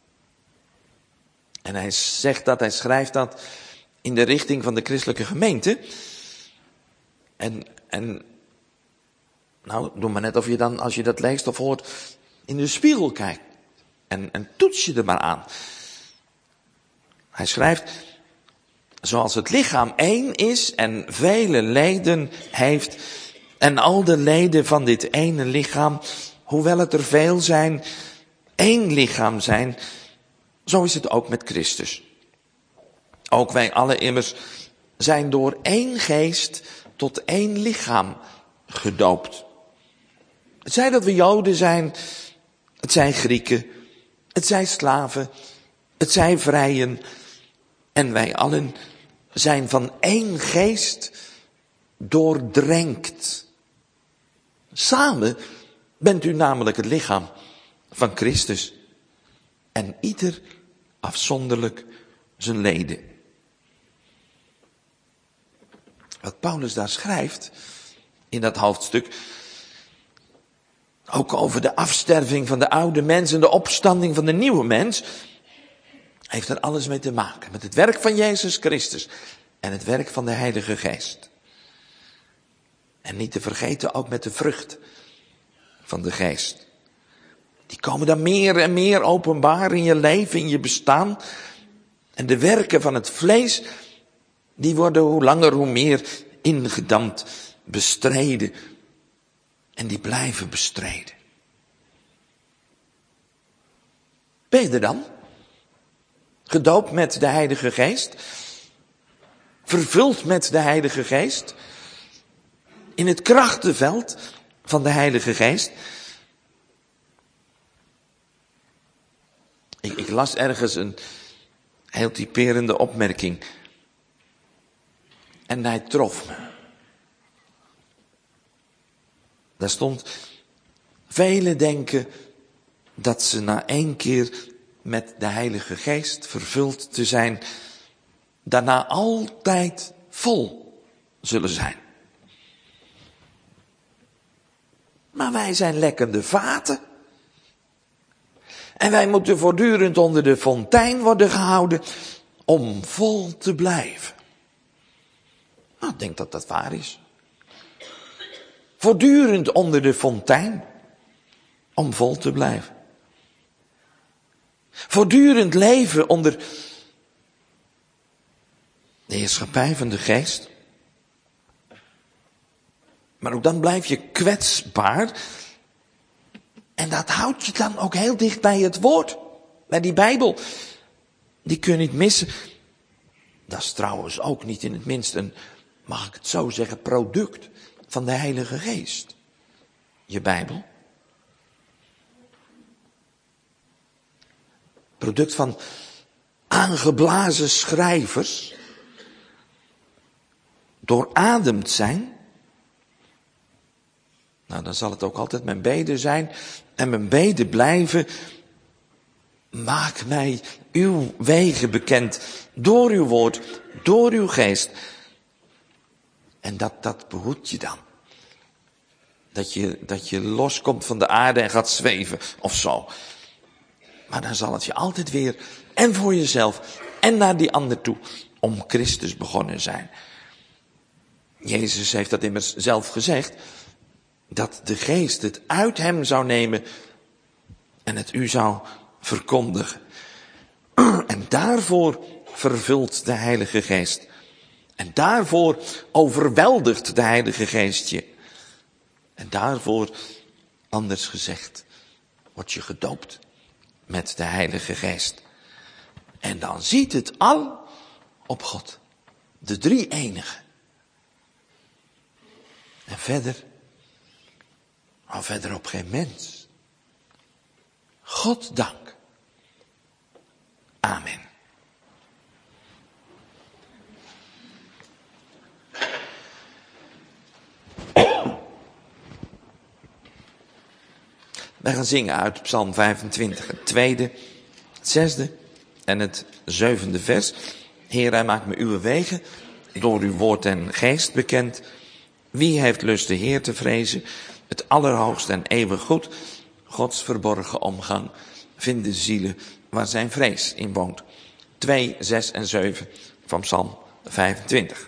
En hij zegt dat, hij schrijft dat in de richting van de christelijke gemeente. En, en nou, doe maar net of je dan, als je dat leest of hoort, in de spiegel kijkt. En, en toets je er maar aan. Hij schrijft, zoals het lichaam één is en vele leden heeft, en al de leden van dit ene lichaam, hoewel het er veel zijn, één lichaam zijn, zo is het ook met Christus. Ook wij alle immers zijn door één geest tot één lichaam gedoopt. Het zij dat we Joden zijn, het zijn Grieken, het zijn slaven, het zijn vrijen. En wij allen zijn van één geest doordrenkt. Samen bent u namelijk het lichaam van Christus. En ieder afzonderlijk zijn leden. Wat Paulus daar schrijft, in dat hoofdstuk, ook over de afsterving van de oude mens en de opstanding van de nieuwe mens, heeft er alles mee te maken. Met het werk van Jezus Christus en het werk van de Heilige Geest. En niet te vergeten ook met de vrucht van de Geest. Die komen dan meer en meer openbaar in je leven, in je bestaan. En de werken van het vlees, die worden hoe langer hoe meer ingedampt, bestreden. En die blijven bestreden. Ben je er dan? Gedoopt met de Heilige Geest? Vervuld met de Heilige Geest? In het krachtenveld van de Heilige Geest? Ik, ik las ergens een heel typerende opmerking. En hij trof me. Daar stond, velen denken dat ze na één keer met de Heilige Geest vervuld te zijn, daarna altijd vol zullen zijn. Maar wij zijn lekkende vaten. En wij moeten voortdurend onder de fontein worden gehouden om vol te blijven. Nou, ik denk dat dat waar is. Voortdurend onder de fontein om vol te blijven. Voortdurend leven onder de heerschappij van de Geest. Maar ook dan blijf je kwetsbaar. En dat houdt je dan ook heel dicht bij het woord. Bij die Bijbel. Die kun je niet missen. Dat is trouwens ook niet in het minst een, mag ik het zo zeggen, product van de Heilige Geest. Je Bijbel. Product van aangeblazen schrijvers. Doorademd zijn. Nou, dan zal het ook altijd mijn bede zijn. En mijn bede blijven. Maak mij uw wegen bekend. Door uw woord. Door uw geest. En dat, dat behoedt je dan. Dat je, dat je loskomt van de aarde en gaat zweven. Of zo. Maar dan zal het je altijd weer. En voor jezelf. En naar die ander toe. Om Christus begonnen zijn. Jezus heeft dat immers zelf gezegd. Dat de geest het uit hem zou nemen. En het u zou verkondigen. En daarvoor vervult de Heilige Geest. En daarvoor overweldigt de Heilige Geest je. En daarvoor, anders gezegd, word je gedoopt met de Heilige Geest. En dan ziet het al op God. De drie enige. En verder, maar verder op geen mens. God dank. Amen. Wij gaan zingen uit Psalm vijfentwintig, het tweede, het zesde en het zevende vers. Heer, hij maakt me uw wegen door uw woord en geest bekend. Wie heeft lust de Heer te vrezen? Het allerhoogste en eeuwig goed. Gods verborgen omgang vinden zielen waar zijn vrees in woont. twee, zes en zeven van Psalm vijfentwintig.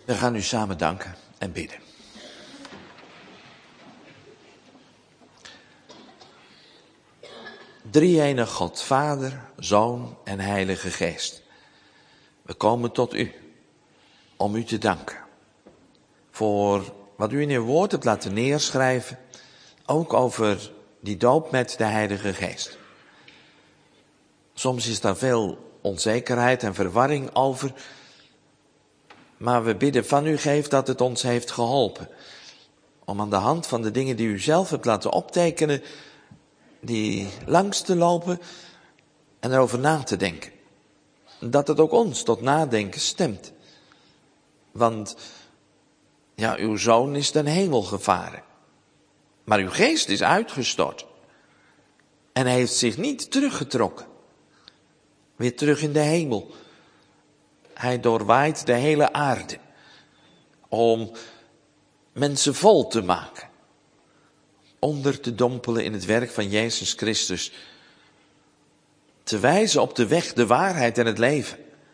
We gaan u samen danken en bidden. Drie-ene God, Vader, Zoon en Heilige Geest. We komen tot u om u te danken voor wat u in uw woord hebt laten neerschrijven, ook over die doop met de Heilige Geest. Soms is daar veel onzekerheid en verwarring over, maar we bidden van u, geef dat het ons heeft geholpen om aan de hand van de dingen die u zelf hebt laten optekenen, die langs te lopen en erover na te denken. Dat het ook ons tot nadenken stemt. Want ja, uw zoon is ten hemel gevaren. Maar uw geest is uitgestort. En hij heeft zich niet teruggetrokken. Weer terug in de hemel. Hij doorwaait de hele aarde. Om mensen vol te maken. Onder te dompelen in het werk van Jezus Christus. Te wijzen op de weg, de waarheid en het leven.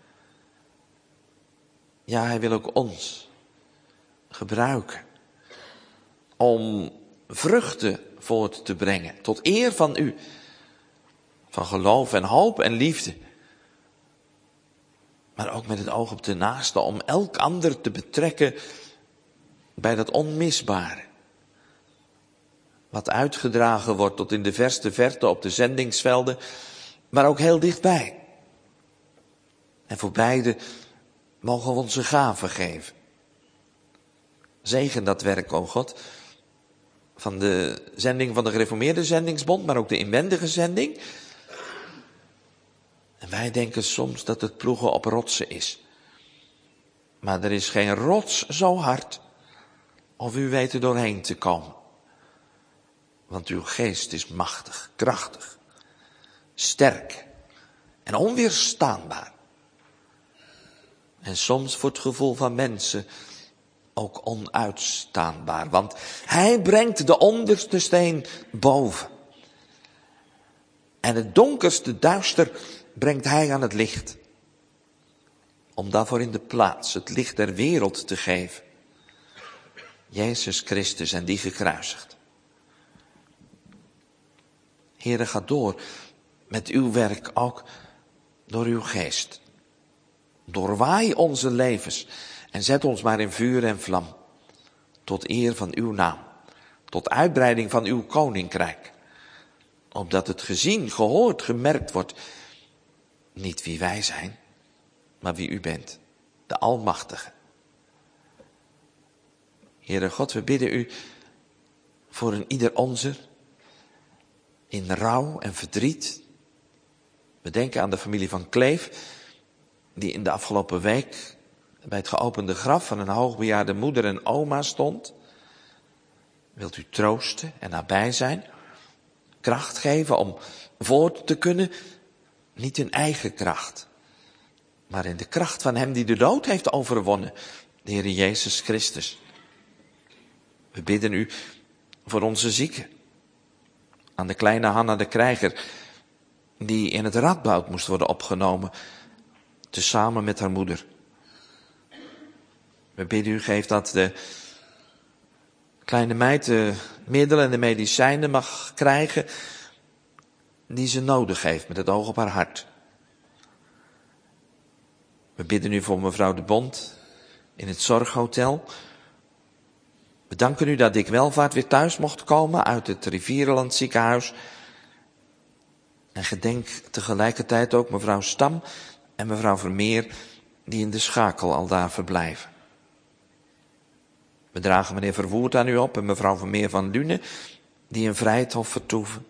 Ja, hij wil ook ons gebruiken. Om vruchten voort te brengen. Tot eer van u. Van geloof en hoop en liefde. Maar ook met het oog op de naaste. Om elk ander te betrekken bij dat onmisbare. Wat uitgedragen wordt tot in de verste verte op de zendingsvelden. Maar ook heel dichtbij. En voor beide mogen we onze gaven geven. Zegen dat werk, o God. Van de zending van de gereformeerde zendingsbond, maar ook de inwendige zending. En wij denken soms dat het ploegen op rotsen is. Maar er is geen rots zo hard of u weet er doorheen te komen. Want uw geest is machtig, krachtig, sterk en onweerstaanbaar. En soms voor het gevoel van mensen ook onuitstaanbaar. Want hij brengt de onderste steen boven. En het donkerste duister brengt hij aan het licht. Om daarvoor in de plaats het licht der wereld te geven. Jezus Christus en die gekruisigd. Heere, ga door met uw werk ook door uw geest. Doorwaai onze levens en zet ons maar in vuur en vlam. Tot eer van uw naam. Tot uitbreiding van uw koninkrijk. Opdat het gezien, gehoord, gemerkt wordt. Niet wie wij zijn, maar wie u bent. De Almachtige. Heere God, we bidden u voor een ieder onzer. In rouw en verdriet. We denken aan de familie van Kleef. Die in de afgelopen week bij het geopende graf van een hoogbejaarde moeder en oma stond. Wilt u troosten en nabij zijn. Kracht geven om voort te kunnen. Niet in eigen kracht. Maar in de kracht van hem die de dood heeft overwonnen. De Heer Jezus Christus. We bidden u voor onze zieken. Aan de kleine Hanna de Krijger. Die in het Radboud moest worden opgenomen. Tezamen met haar moeder. We bidden u, geef dat de kleine meid de middelen en de medicijnen mag krijgen die ze nodig heeft met het oog op haar hart. We bidden u voor mevrouw de Bond in het zorghotel. We danken u dat Dick Welvaart weer thuis mocht komen uit het Rivierenland ziekenhuis. En gedenk tegelijkertijd ook mevrouw Stam en mevrouw Vermeer die in de Schakel al daar verblijven. We dragen meneer Verwoerd aan u op en mevrouw Vermeer van Lune die in Vrijthof vertoeven.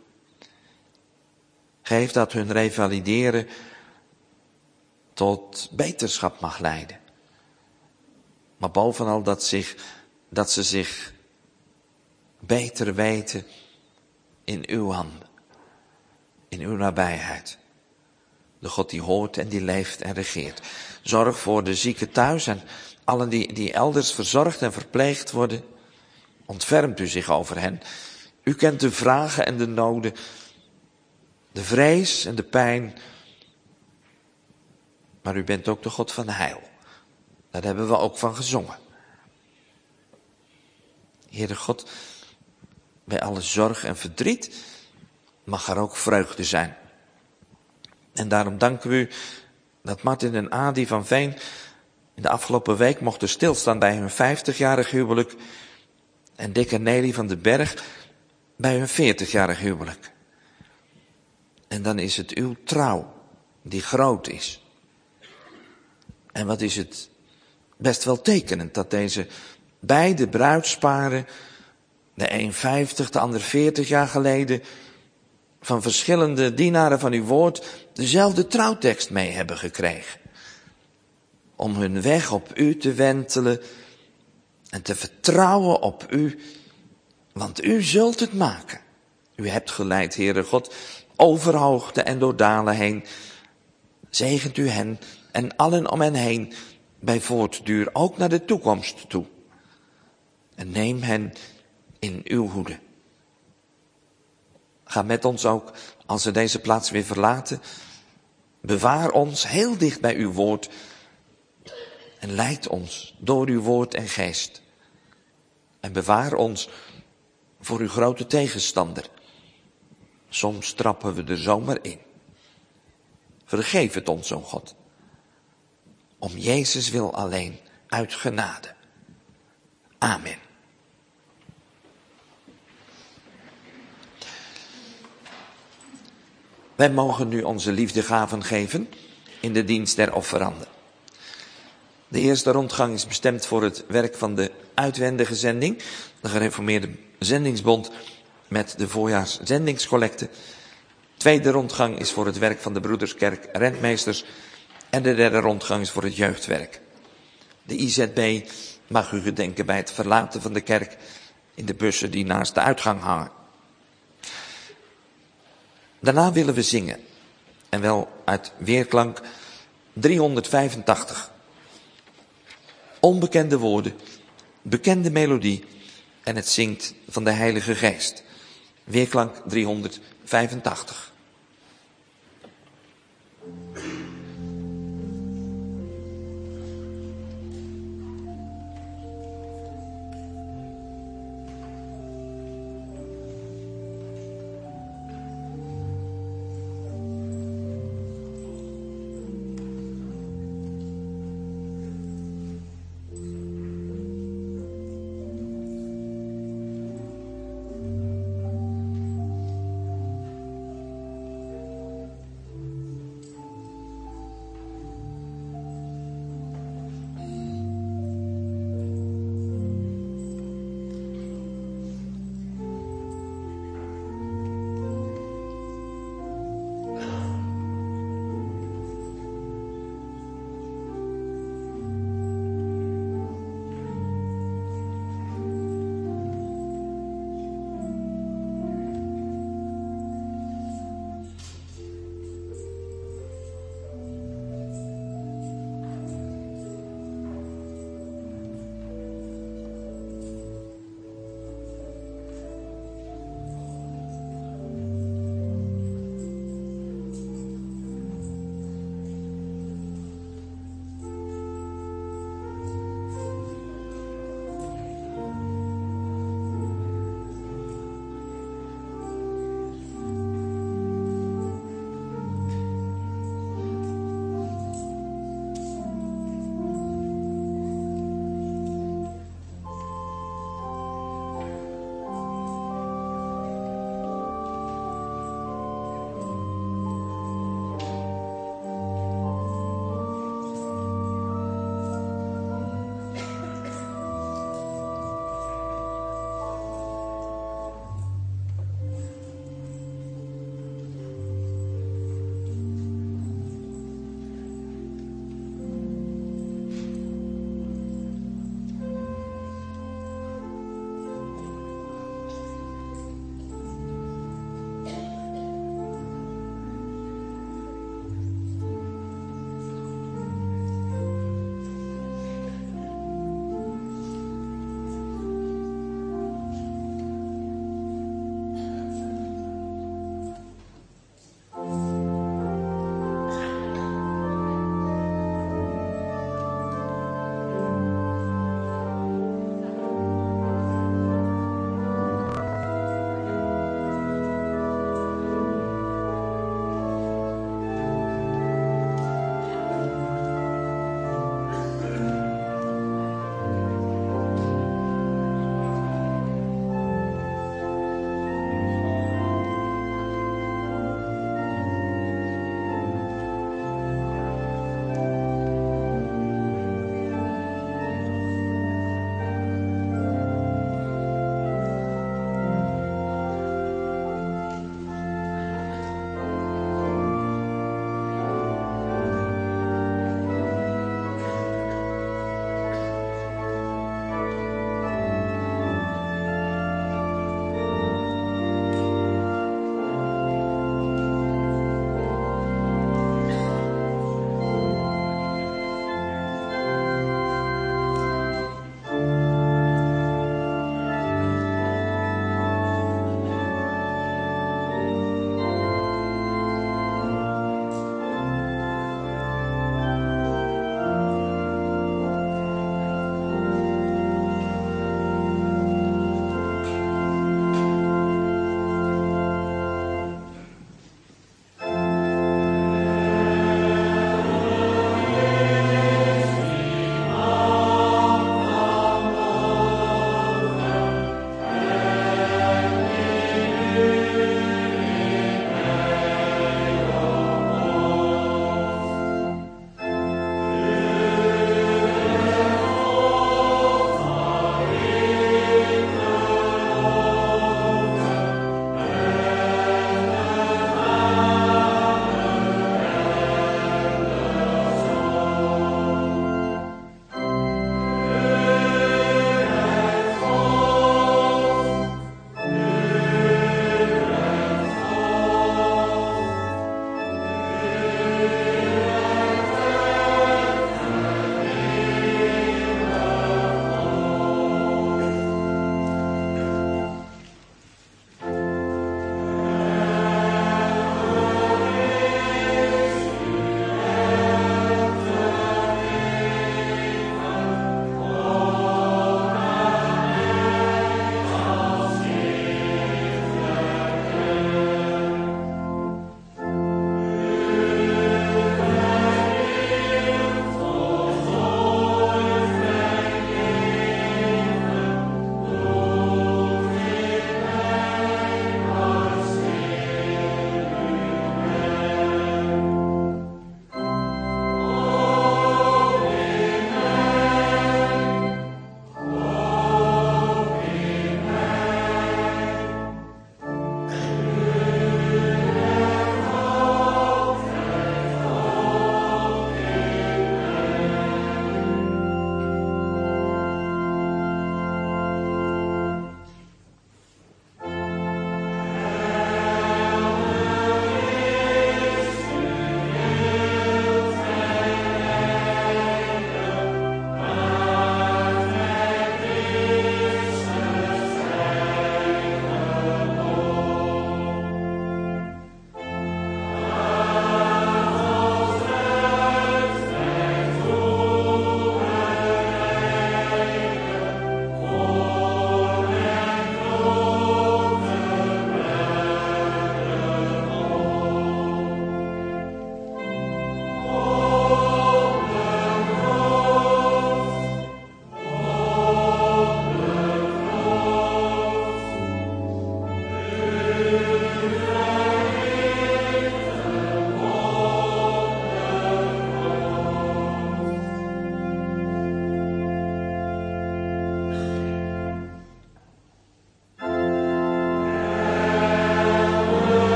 Geef dat hun revalideren tot beterschap mag leiden. Maar bovenal dat, zich, dat ze zich beter weten in uw handen. In uw nabijheid. De God die hoort en die leeft en regeert. Zorg voor de zieken thuis en allen die, die elders verzorgd en verpleegd worden. Ontfermt u zich over hen. U kent de vragen en de noden. De vrees en de pijn. Maar u bent ook de God van heil. Daar hebben we ook van gezongen. Heere God, bij alle zorg en verdriet mag er ook vreugde zijn. En daarom danken we u dat Martin en Adi van Veen in de afgelopen week mochten stilstaan bij hun vijftigjarig huwelijk. En Dick en Nelly van den Berg bij hun veertigjarig huwelijk. En dan is het uw trouw die groot is. En wat is het best wel tekenend dat deze beide bruidsparen, de een vijftig, de ander veertig jaar geleden, van verschillende dienaren van uw woord dezelfde trouwtekst mee hebben gekregen. Om hun weg op u te wentelen en te vertrouwen op u, want u zult het maken. U hebt geleid, Heere God, over hoogte en door dalen heen. Zegent u hen en allen om hen heen bij voortduur, ook naar de toekomst toe. En neem hen in uw hoede. Ga met ons ook, als we deze plaats weer verlaten. Bewaar ons heel dicht bij uw woord. En leid ons door uw woord en geest. En bewaar ons voor uw grote tegenstander. Soms trappen we er zomaar in. Vergeef het ons, o God. Om Jezus wil alleen, uit genade. Amen. Wij mogen nu onze liefdegaven geven in de dienst der offeranden. De eerste rondgang is bestemd voor het werk van de uitwendige zending, de gereformeerde zendingsbond met de voorjaarszendingscollecte. Tweede rondgang is voor het werk van de Broederskerk Rentmeesters en de derde rondgang is voor het jeugdwerk. De I Z B mag u gedenken bij het verlaten van de kerk in de bussen die naast de uitgang hangen. Daarna willen we zingen, en wel uit weerklank driehonderdvijfentachtig. Onbekende woorden, bekende melodie en het zingt van de Heilige Geest. Weerklank driehonderdvijfentachtig.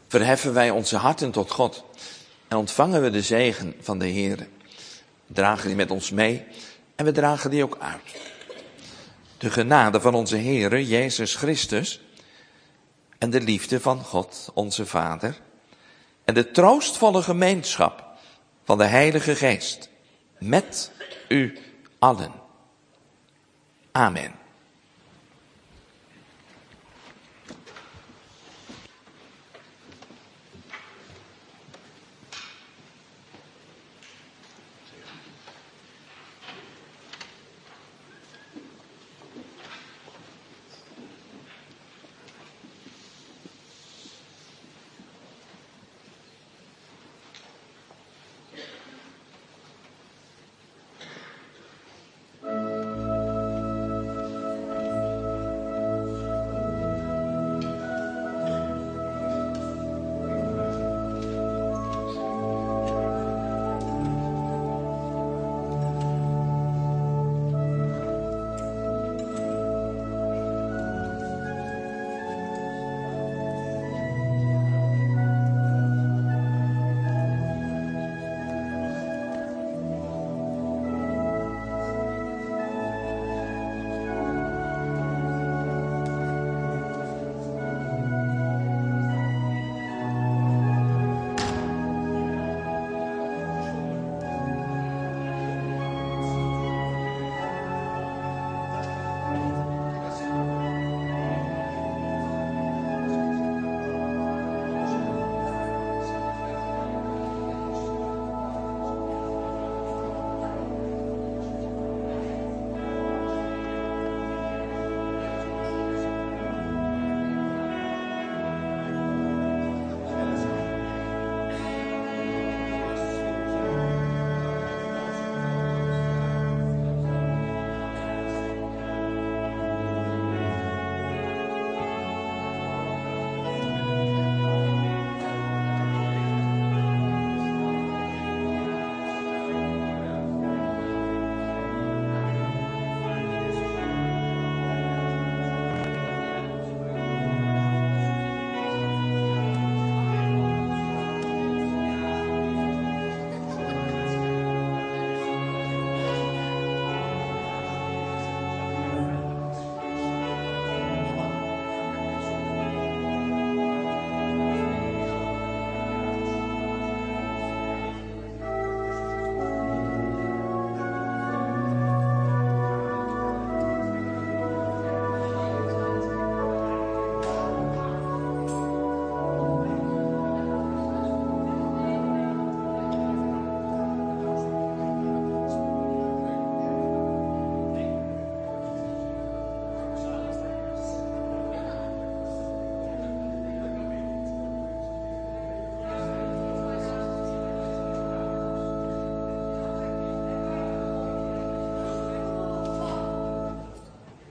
verheffen wij onze harten tot God en ontvangen we de zegen van de Heere. We dragen die met ons mee en we dragen die ook uit. De genade van onze Heere Jezus Christus en de liefde van God, onze Vader, en de troostvolle gemeenschap van de Heilige Geest met u allen. Amen.